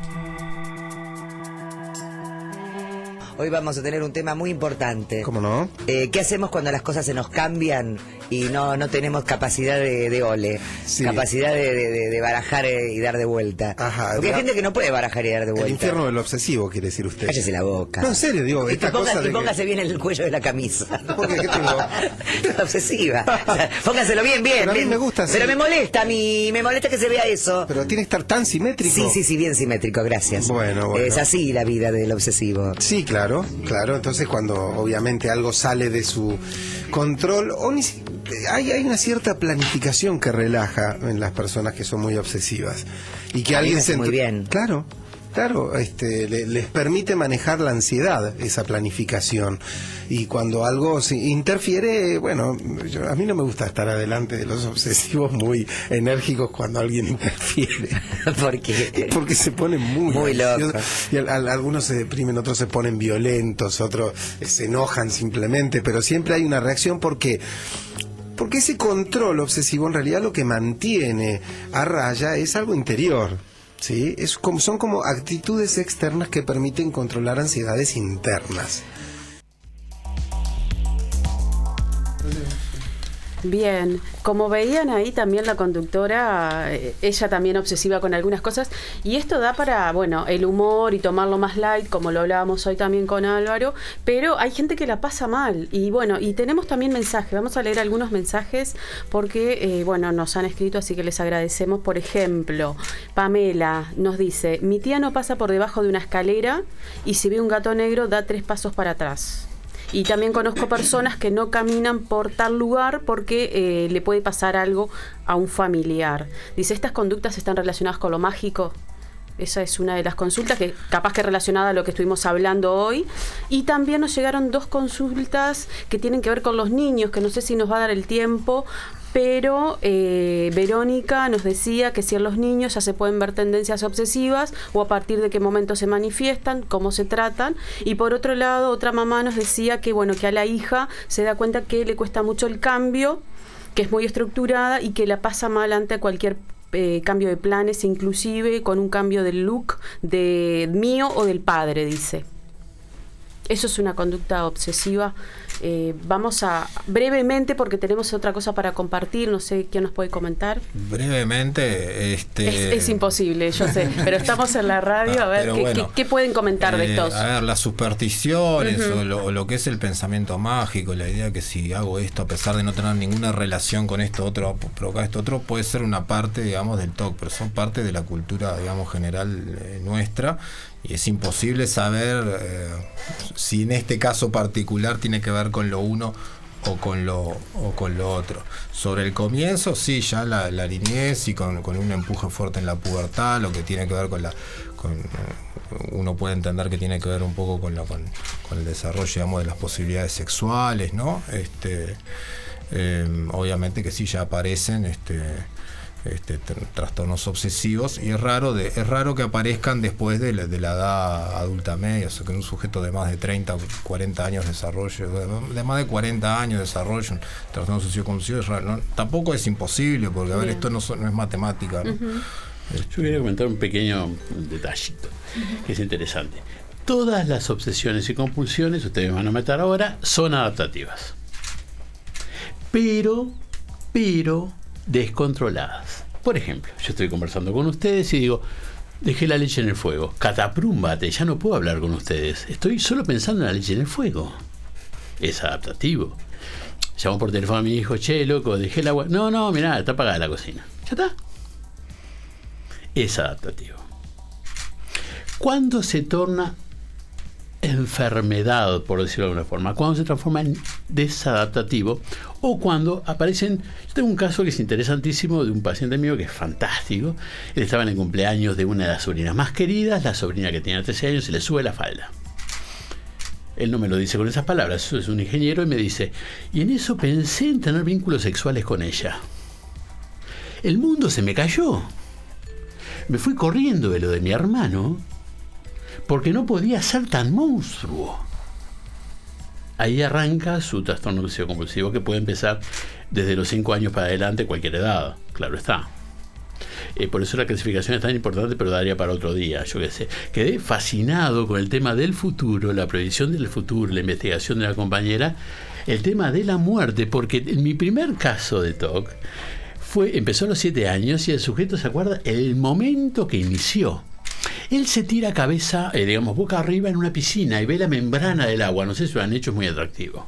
Hoy vamos a tener un tema muy importante. ¿Cómo no? ¿Qué hacemos cuando las cosas se nos cambian y no tenemos capacidad de ole? Sí. Capacidad de barajar y dar de vuelta. Ajá. Porque hay gente que no puede barajar y dar de vuelta. El infierno del obsesivo, quiere decir usted. Cállese la boca. No, en serio, digo, esta cosa de póngase bien el cuello de la camisa. ¿Por qué? ¿Qué tengo? Obsesiva. O sea, póngaselo bien. Pero a mí bien. me gusta. Pero me molesta que se vea eso. Pero tiene que estar tan simétrico. Sí, bien simétrico, gracias. Bueno. Es así la vida del obsesivo. Sí, claro. Entonces cuando obviamente algo sale de su control, hay una cierta planificación que relaja en las personas que son muy obsesivas. Y que alguien se... Muy bien. Claro, les permite manejar la ansiedad, esa planificación. Y cuando algo interfiere, bueno, a mí no me gusta estar adelante de los obsesivos muy enérgicos cuando alguien interfiere. ¿Por qué? Porque se ponen muy locos. Y algunos se deprimen, otros se ponen violentos, otros se enojan simplemente, pero siempre hay una reacción porque ese control obsesivo en realidad lo que mantiene a raya es algo interior. ¿Sí? Son como actitudes externas que permiten controlar ansiedades internas. Bien, como veían ahí también la conductora, ella también obsesiva con algunas cosas, y esto da para, bueno, el humor y tomarlo más light, como lo hablábamos hoy también con Álvaro, pero hay gente que la pasa mal, y bueno, y tenemos también mensajes, vamos a leer algunos mensajes porque, bueno, nos han escrito, así que les agradecemos. Por ejemplo, Pamela nos dice: mi tía no pasa por debajo de una escalera y si ve un gato negro da 3 pasos para atrás. Y también conozco personas que no caminan por tal lugar porque le puede pasar algo a un familiar. Dice, ¿estas conductas están relacionadas con lo mágico? Esa es una de las consultas, que capaz que relacionada a lo que estuvimos hablando hoy. Y también nos llegaron 2 consultas que tienen que ver con los niños, que no sé si nos va a dar el tiempo, pero Verónica nos decía que si en los niños ya se pueden ver tendencias obsesivas o a partir de qué momento se manifiestan, cómo se tratan. Y por otro lado, otra mamá nos decía que, bueno, que a la hija se da cuenta que le cuesta mucho el cambio, que es muy estructurada y que la pasa mal ante cualquier cambio de planes, inclusive con un cambio del look de mío o del padre, dice. Eso es una conducta obsesiva. Vamos a brevemente, porque tenemos otra cosa para compartir, no sé quién nos puede comentar. Brevemente, es imposible, yo sé, pero estamos en la radio, a ver qué pueden comentar de estos. A ver, las supersticiones o lo que es el pensamiento mágico, la idea que si hago esto, a pesar de no tener ninguna relación con esto otro, provocar esto otro, puede ser una parte, digamos, del TOC, pero son parte de la cultura, digamos, general nuestra. Y es imposible saber si en este caso particular tiene que ver con lo uno o con lo otro. Sobre el comienzo, sí, ya la niñez y con un empuje fuerte en la pubertad, lo que tiene que ver uno puede entender que tiene que ver un poco con el desarrollo, digamos, de las posibilidades sexuales, ¿no? Obviamente que sí, ya aparecen trastornos obsesivos, y es raro que aparezcan después de la edad adulta media, o sea, que un sujeto de más de 30 o 40 años de desarrollo, de más de 40 años de desarrollo, un trastorno obsesivo compulsivo, es raro, ¿no? Tampoco es imposible, porque a ver, esto no es matemática, ¿no? Yo quería comentar un pequeño detallito que es interesante. Todas las obsesiones y compulsiones, ustedes van a meter ahora, son adaptativas, pero descontroladas. Por ejemplo, yo estoy conversando con ustedes y digo, dejé la leche en el fuego, cataprumbate, ya no puedo hablar con ustedes, estoy solo pensando en la leche en el fuego. Es adaptativo. Llamo por teléfono a mi hijo, che, loco, dejé el agua. No, mirá, está apagada la cocina. Ya está. Es adaptativo. ¿Cuándo se torna enfermedad, por decirlo de alguna forma? Cuando se transforma en desadaptativo, o cuando aparecen... Yo tengo un caso que es interesantísimo de un paciente mío que es fantástico. Él estaba en el cumpleaños de una de las sobrinas más queridas, la sobrina que tenía 13 años, y le sube la falda. Él no me lo dice con esas palabras, es un ingeniero, y me dice, y en eso pensé en tener vínculos sexuales con ella. El mundo se me cayó. Me fui corriendo de lo de mi hermano, porque no podía ser tan monstruo. Ahí arranca su trastorno obsesivo compulsivo, que puede empezar desde los 5 años para adelante, cualquier edad, claro está. Por eso la clasificación es tan importante, pero daría para otro día, yo qué sé. Quedé fascinado con el tema del futuro, la previsión del futuro, la investigación de la compañera, el tema de la muerte, porque en mi primer caso de TOC empezó a los 7 años, y el sujeto se acuerda el momento que inició. Él se tira cabeza, digamos, boca arriba en una piscina y ve la membrana del agua. No sé si lo han hecho, es muy atractivo.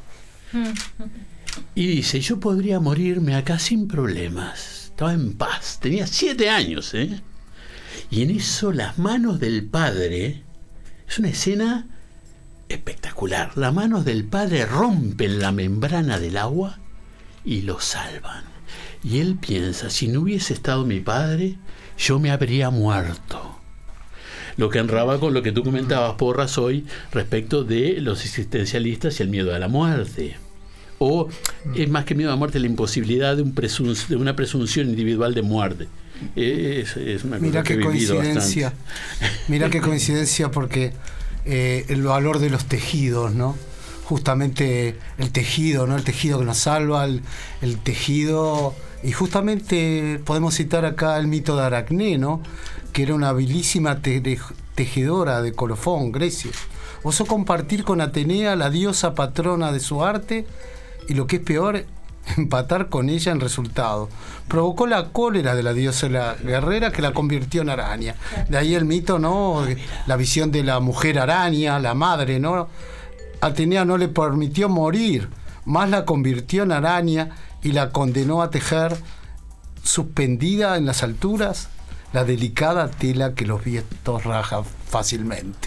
Y dice, yo podría morirme acá sin problemas. Estaba en paz. Tenía 7 años, ¿eh? Y en eso las manos del padre, es una escena espectacular. Las manos del padre rompen la membrana del agua y lo salvan. Y él piensa, si no hubiese estado mi padre, yo me habría muerto. Lo que enraba con lo que tú comentabas, Porras, hoy respecto de los existencialistas y el miedo a la muerte. O es más que miedo a la muerte, la imposibilidad de una presunción individual de muerte. Es una cosa Mira que qué he vivido coincidencia. bastante. Mira qué coincidencia, porque el valor de los tejidos, ¿no? Justamente el tejido, ¿no? El tejido que nos salva, el tejido. Y justamente podemos citar acá el mito de Aracné, ¿no? Que era una habilísima tejedora de Colofón, Grecia. Osó compartir con Atenea, la diosa patrona de su arte, y lo que es peor, empatar con ella en resultado. Provocó la cólera de la diosa la guerrera, que la convirtió en araña. De ahí el mito, ¿no? La visión de la mujer araña, la madre, ¿no? Atenea no le permitió morir, más la convirtió en araña y la condenó a tejer, suspendida en las alturas, la delicada tela que los vientos rajan fácilmente.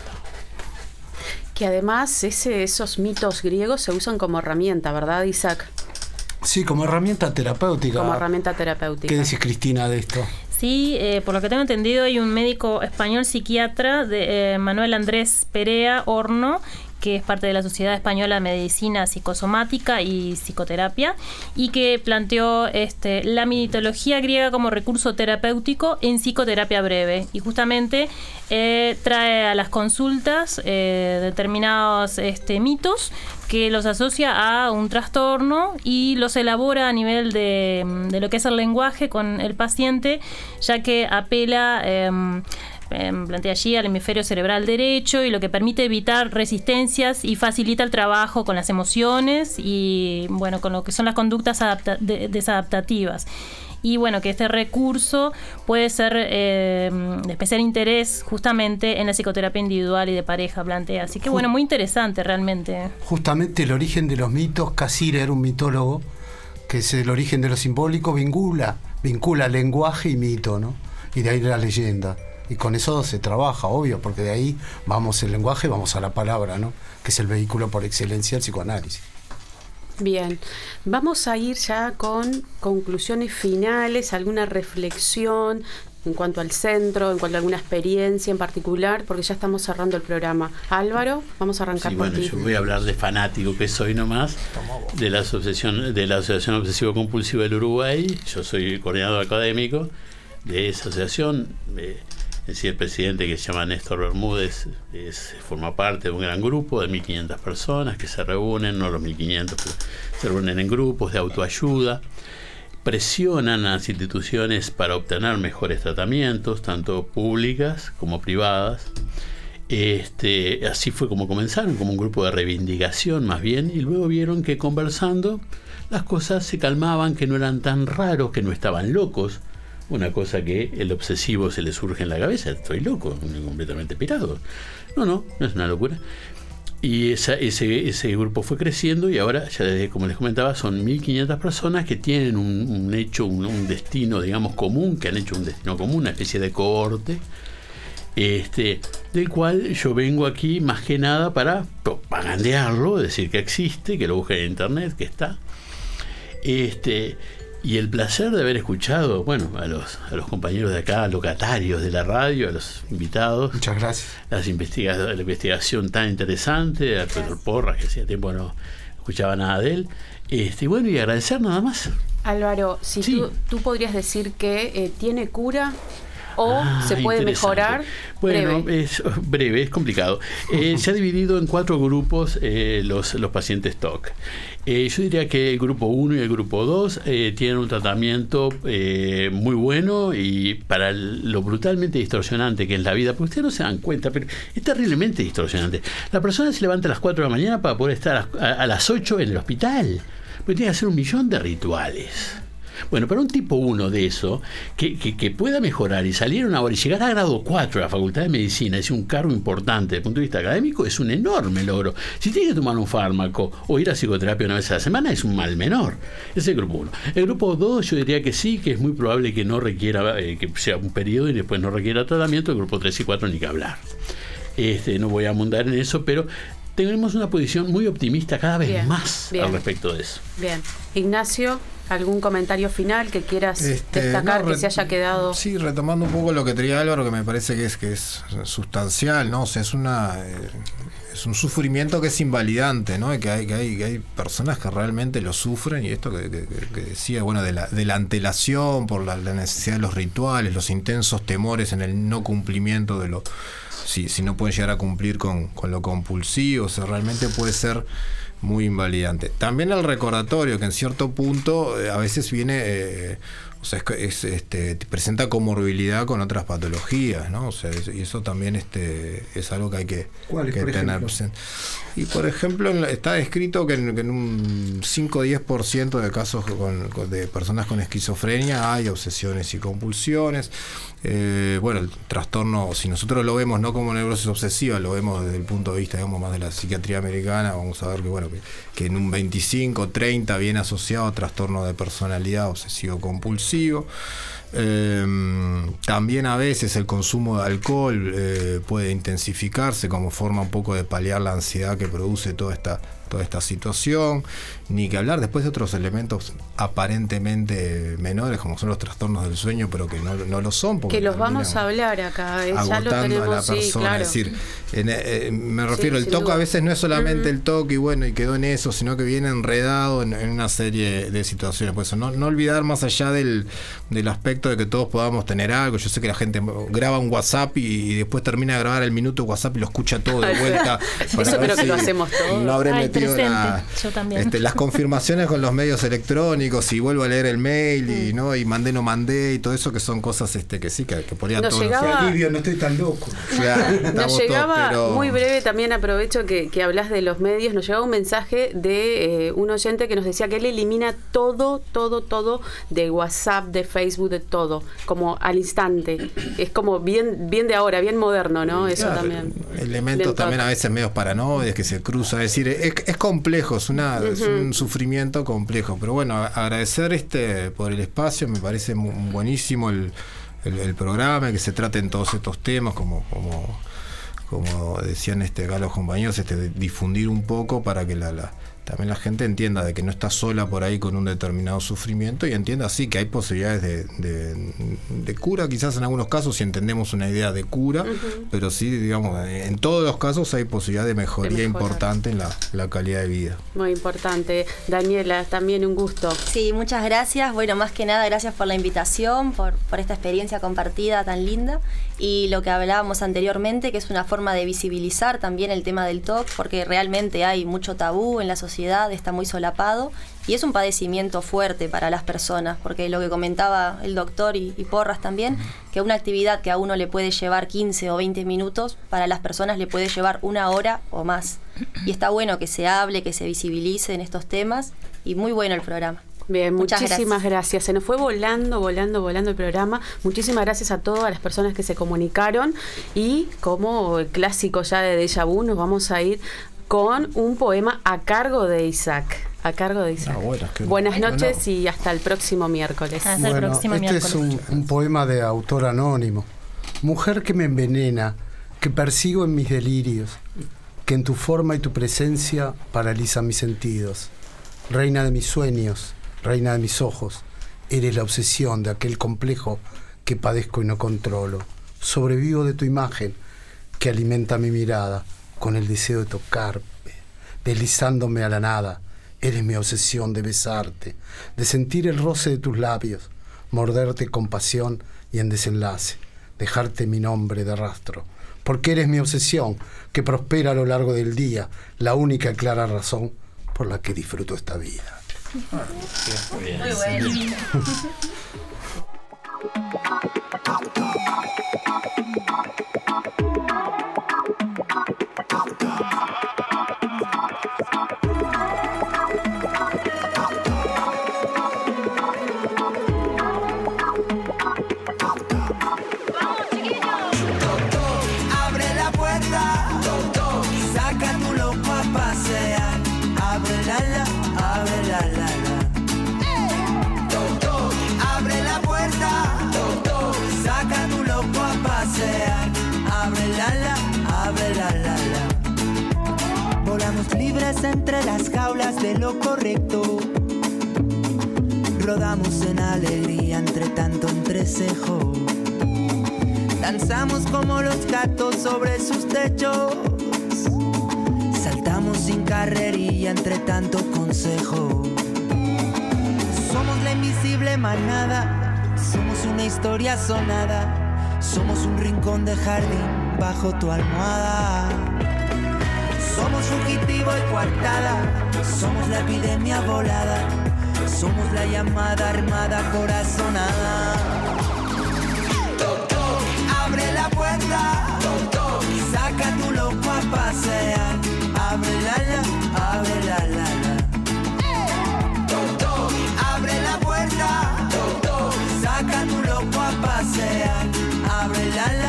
Que además esos mitos griegos se usan como herramienta, ¿verdad, Isaac? Sí, como herramienta terapéutica. Como herramienta terapéutica. ¿Qué decís, Cristina, de esto? Sí, por lo que tengo entendido, hay un médico español psiquiatra, Manuel Andrés Perea Horno, que es parte de la Sociedad Española de Medicina Psicosomática y Psicoterapia, y que planteó la mitología griega como recurso terapéutico en psicoterapia breve, y justamente trae a las consultas determinados mitos que los asocia a un trastorno y los elabora a nivel de lo que es el lenguaje con el paciente, ya que apela plantea allí, al hemisferio cerebral derecho, y lo que permite evitar resistencias y facilita el trabajo con las emociones y, bueno, con lo que son las conductas desadaptativas. Y bueno, que este recurso puede ser de especial interés justamente en la psicoterapia individual y de pareja, plantea. Así que bueno, muy interesante realmente. Justamente el origen de los mitos, Casir era un mitólogo, que es el origen de lo simbólico, vincula lenguaje y mito, ¿no? Y de ahí la leyenda. Y con eso se trabaja, obvio, porque de ahí vamos el lenguaje, vamos a la palabra, ¿no? Que es el vehículo por excelencia del psicoanálisis. Bien, vamos a ir ya con conclusiones finales, alguna reflexión en cuanto al centro, en cuanto a alguna experiencia en particular, porque ya estamos cerrando el programa. Álvaro, vamos a arrancar sí, por bueno, ti. yo voy a hablar de fanático que soy nomás, de la Asociación Obsesivo Compulsiva del Uruguay. Yo soy coordinador académico de esa asociación. El presidente, que se llama Néstor Bermúdez, forma parte de un gran grupo de 1.500 personas que se reúnen, no los 1.500, pero se reúnen en grupos de autoayuda, presionan a las instituciones para obtener mejores tratamientos, tanto públicas como privadas. Así fue como comenzaron, como un grupo de reivindicación más bien, y luego vieron que conversando las cosas se calmaban, que no eran tan raros, que no estaban locos. Una cosa que el obsesivo se le surge en la cabeza: estoy loco, completamente pirado. No es una locura. Y ese grupo fue creciendo, y ahora, ya desde, como les comentaba, son 1.500 personas que tienen un destino, digamos, común, que han hecho un destino común, una especie de cohorte, del cual yo vengo aquí más que nada para propagandearlo, decir que existe, que lo busquen en internet, que está. Y el placer de haber escuchado, bueno, a los compañeros de acá, locatarios de la radio, a los invitados. Muchas gracias. La investigación tan interesante, a Pedro Porras, que hacía tiempo no escuchaba nada de él. Y bueno, y agradecer nada más. Álvaro, si sí. tú podrías decir que tiene cura o se puede mejorar. Bueno, breve, es complicado. Se ha dividido en 4 grupos los pacientes TOC. Yo diría que el grupo 1 y el grupo 2 tienen un tratamiento muy bueno, y para lo brutalmente distorsionante que es la vida, porque ustedes no se dan cuenta, pero es terriblemente distorsionante. La persona se levanta a las 4 de la mañana para poder estar a las 8 en el hospital, porque tiene que hacer 1.000.000 de rituales. Bueno, para un tipo 1 de eso, que pueda mejorar y salir una hora y llegar a grado 4 de la Facultad de Medicina, es un cargo importante desde el punto de vista académico, es un enorme logro. Si tiene que tomar un fármaco o ir a psicoterapia una vez a la semana, es un mal menor. Ese es el grupo 1. El grupo 2, yo diría que sí, que es muy probable que no requiera, que sea un periodo y después no requiera tratamiento. El grupo 3 y 4 ni que hablar. No voy a abundar en eso, pero tenemos una posición muy optimista cada vez más al respecto de eso. Bien. Ignacio, ¿algún comentario final que quieras destacar que se haya quedado? Sí, retomando un poco lo que tenía Álvaro, que me parece que es sustancial, ¿no? O sea, es un sufrimiento que es invalidante, ¿no? Y que hay personas que realmente lo sufren, y esto que decía, bueno, de la antelación por la necesidad de los rituales, los intensos temores en el no cumplimiento de lo... Si no pueden llegar a cumplir con lo compulsivo, o sea, realmente puede ser muy invalidante. También el recordatorio, que en cierto punto a veces viene, o sea, presenta comorbilidad con otras patologías, ¿no? O sea, y eso también es algo que hay que tener presente. Y por ejemplo, está descrito que en un 5 o 10% de casos de personas con esquizofrenia hay obsesiones y compulsiones. Bueno, el trastorno, si nosotros lo vemos no como neurosis obsesiva, lo vemos desde el punto de vista, digamos, más de la psiquiatría americana, vamos a ver que, bueno, que en un 25, 30 viene asociado a trastorno de personalidad obsesivo-compulsivo. También a veces el consumo de alcohol puede intensificarse como forma un poco de paliar la ansiedad que produce toda esta situación. Ni que hablar después de otros elementos aparentemente menores, como son los trastornos del sueño, pero que no lo son, porque que los vamos a hablar acá, ya lo tenemos, a la persona, sí, claro. Es decir, me refiero, el TOC a veces no es solamente el TOC y bueno, y quedó en eso, sino que viene enredado en una serie de situaciones. Por eso no olvidar, más allá del aspecto efecto de que todos podamos tener algo. Yo sé que la gente graba un WhatsApp y después termina de grabar el minuto de WhatsApp y lo escucha todo de vuelta. Eso creo que lo hacemos todos. No habré metido yo también. Las confirmaciones con los medios electrónicos y vuelvo a leer el mail y no mandé, no mandé y todo eso, que son cosas que sí, que podrían todos. Alivio, no estoy tan loco. Nos llegaba, todos, pero... muy breve, también aprovecho que hablas de los medios, nos llegaba un mensaje de un oyente que nos decía que él elimina todo de WhatsApp, de Facebook, de todo, como al instante. Es como bien de ahora, bien moderno, ¿no? Eso claro, también. Elementos también a veces medios paranoides que se cruzan. Es decir, es complejo, es un sufrimiento complejo. Pero bueno, agradecer por el espacio, me parece buenísimo el programa, que se traten todos estos temas, como decían acá los compañeros, difundir un poco para que también la gente entienda de que no está sola por ahí con un determinado sufrimiento y entienda sí que hay posibilidades de cura, quizás en algunos casos si entendemos una idea de cura, pero sí, digamos, en todos los casos hay posibilidad de mejoría importante en la calidad de vida. Muy importante. Daniela, también un gusto. Sí, muchas gracias. Bueno, más que nada, gracias por la invitación, por esta experiencia compartida tan linda y lo que hablábamos anteriormente, que es una forma de visibilizar también el tema del TOC, porque realmente hay mucho tabú en la sociedad, está muy solapado y es un padecimiento fuerte para las personas, porque lo que comentaba el doctor y Porras también, que una actividad que a uno le puede llevar 15 o 20 minutos, para las personas le puede llevar 1 hora o más. Y está bueno que se hable, que se visibilice en estos temas y muy bueno el programa. Bien, muchísimas gracias. Se nos fue volando el programa. Muchísimas gracias a todas las personas que se comunicaron y como el clásico ya de Déjà Vu, nos vamos a ir con un poema a cargo de Isaac. Buenas noches y hasta el próximo miércoles. Hasta el próximo miércoles. Es un poema de autor anónimo. Mujer que me envenena, que persigo en mis delirios, que en tu forma y tu presencia paraliza mis sentidos. Reina de mis sueños, reina de mis ojos, eres la obsesión de aquel complejo que padezco y no controlo. Sobrevivo de tu imagen que alimenta mi mirada con el deseo de tocarme, deslizándome a la nada. Eres mi obsesión de besarte, de sentir el roce de tus labios, morderte con pasión y en desenlace, dejarte mi nombre de rastro. Porque eres mi obsesión que prospera a lo largo del día, la única y clara razón por la que disfruto esta vida. Muy bueno. Libres entre las jaulas de lo correcto, rodamos en alegría entre tanto entrecejo, danzamos como los gatos sobre sus techos, saltamos sin carrerilla entre tanto consejo. Somos la invisible manada, somos una historia sonada, somos un rincón de jardín bajo tu almohada. Somos fugitivo y coartada, somos la epidemia volada, somos la llamada armada corazonada. Toc, toc, abre la puerta, toc, toc, saca tu loco a pasear, abre la la. Toc, toc, abre la puerta, toc, toc, saca tu loco a pasear, abre la la.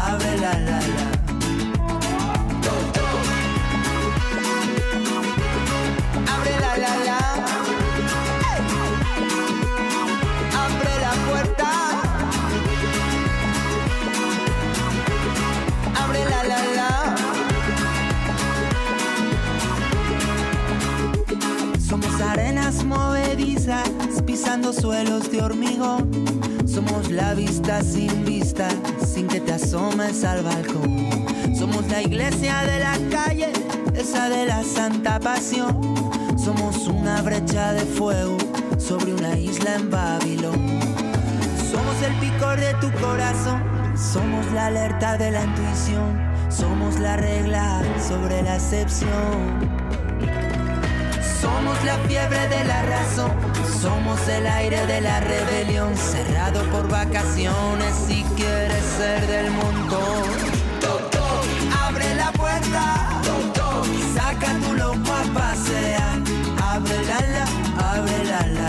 Movedizas, pisando suelos de hormigón. Somos la vista, sin que te asomes al balcón. Somos la iglesia de la calle, esa de la santa pasión. Somos una brecha de fuego sobre una isla en Babilón. Somos el picor de tu corazón, somos la alerta de la intuición, somos la regla sobre la excepción. Somos la fiebre de la razón, somos el aire de la rebelión, cerrado por vacaciones si quieres ser del montón. Toc, toc, abre la puerta, toc, toc, saca tu loco a pasear, abre la.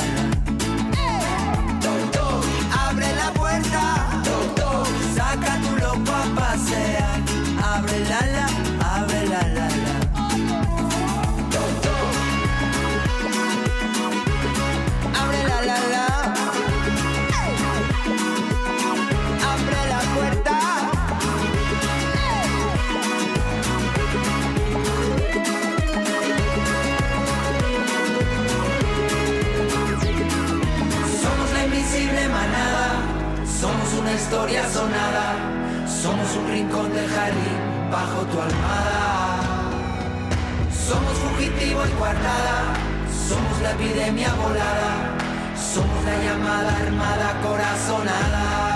Toc, toc, abre la puerta, toc, toc, saca tu loco a pasear, abre la. Una historia sonada, somos un rincón de jardín bajo tu almohada. Somos fugitivo y coartada, somos la epidemia volada, somos la llamada armada corazonada.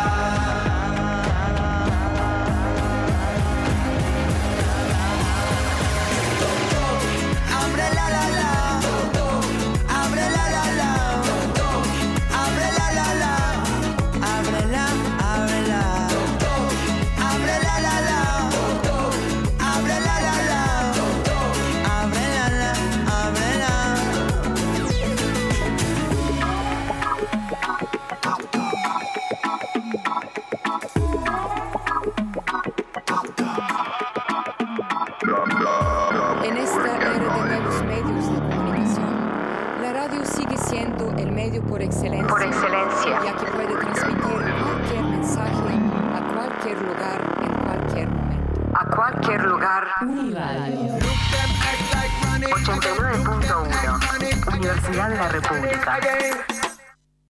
Por excelencia, ya que puede transmitir cualquier mensaje a cualquier lugar, en cualquier momento. A cualquier lugar. Uniradio 89.1, Universidad de la República.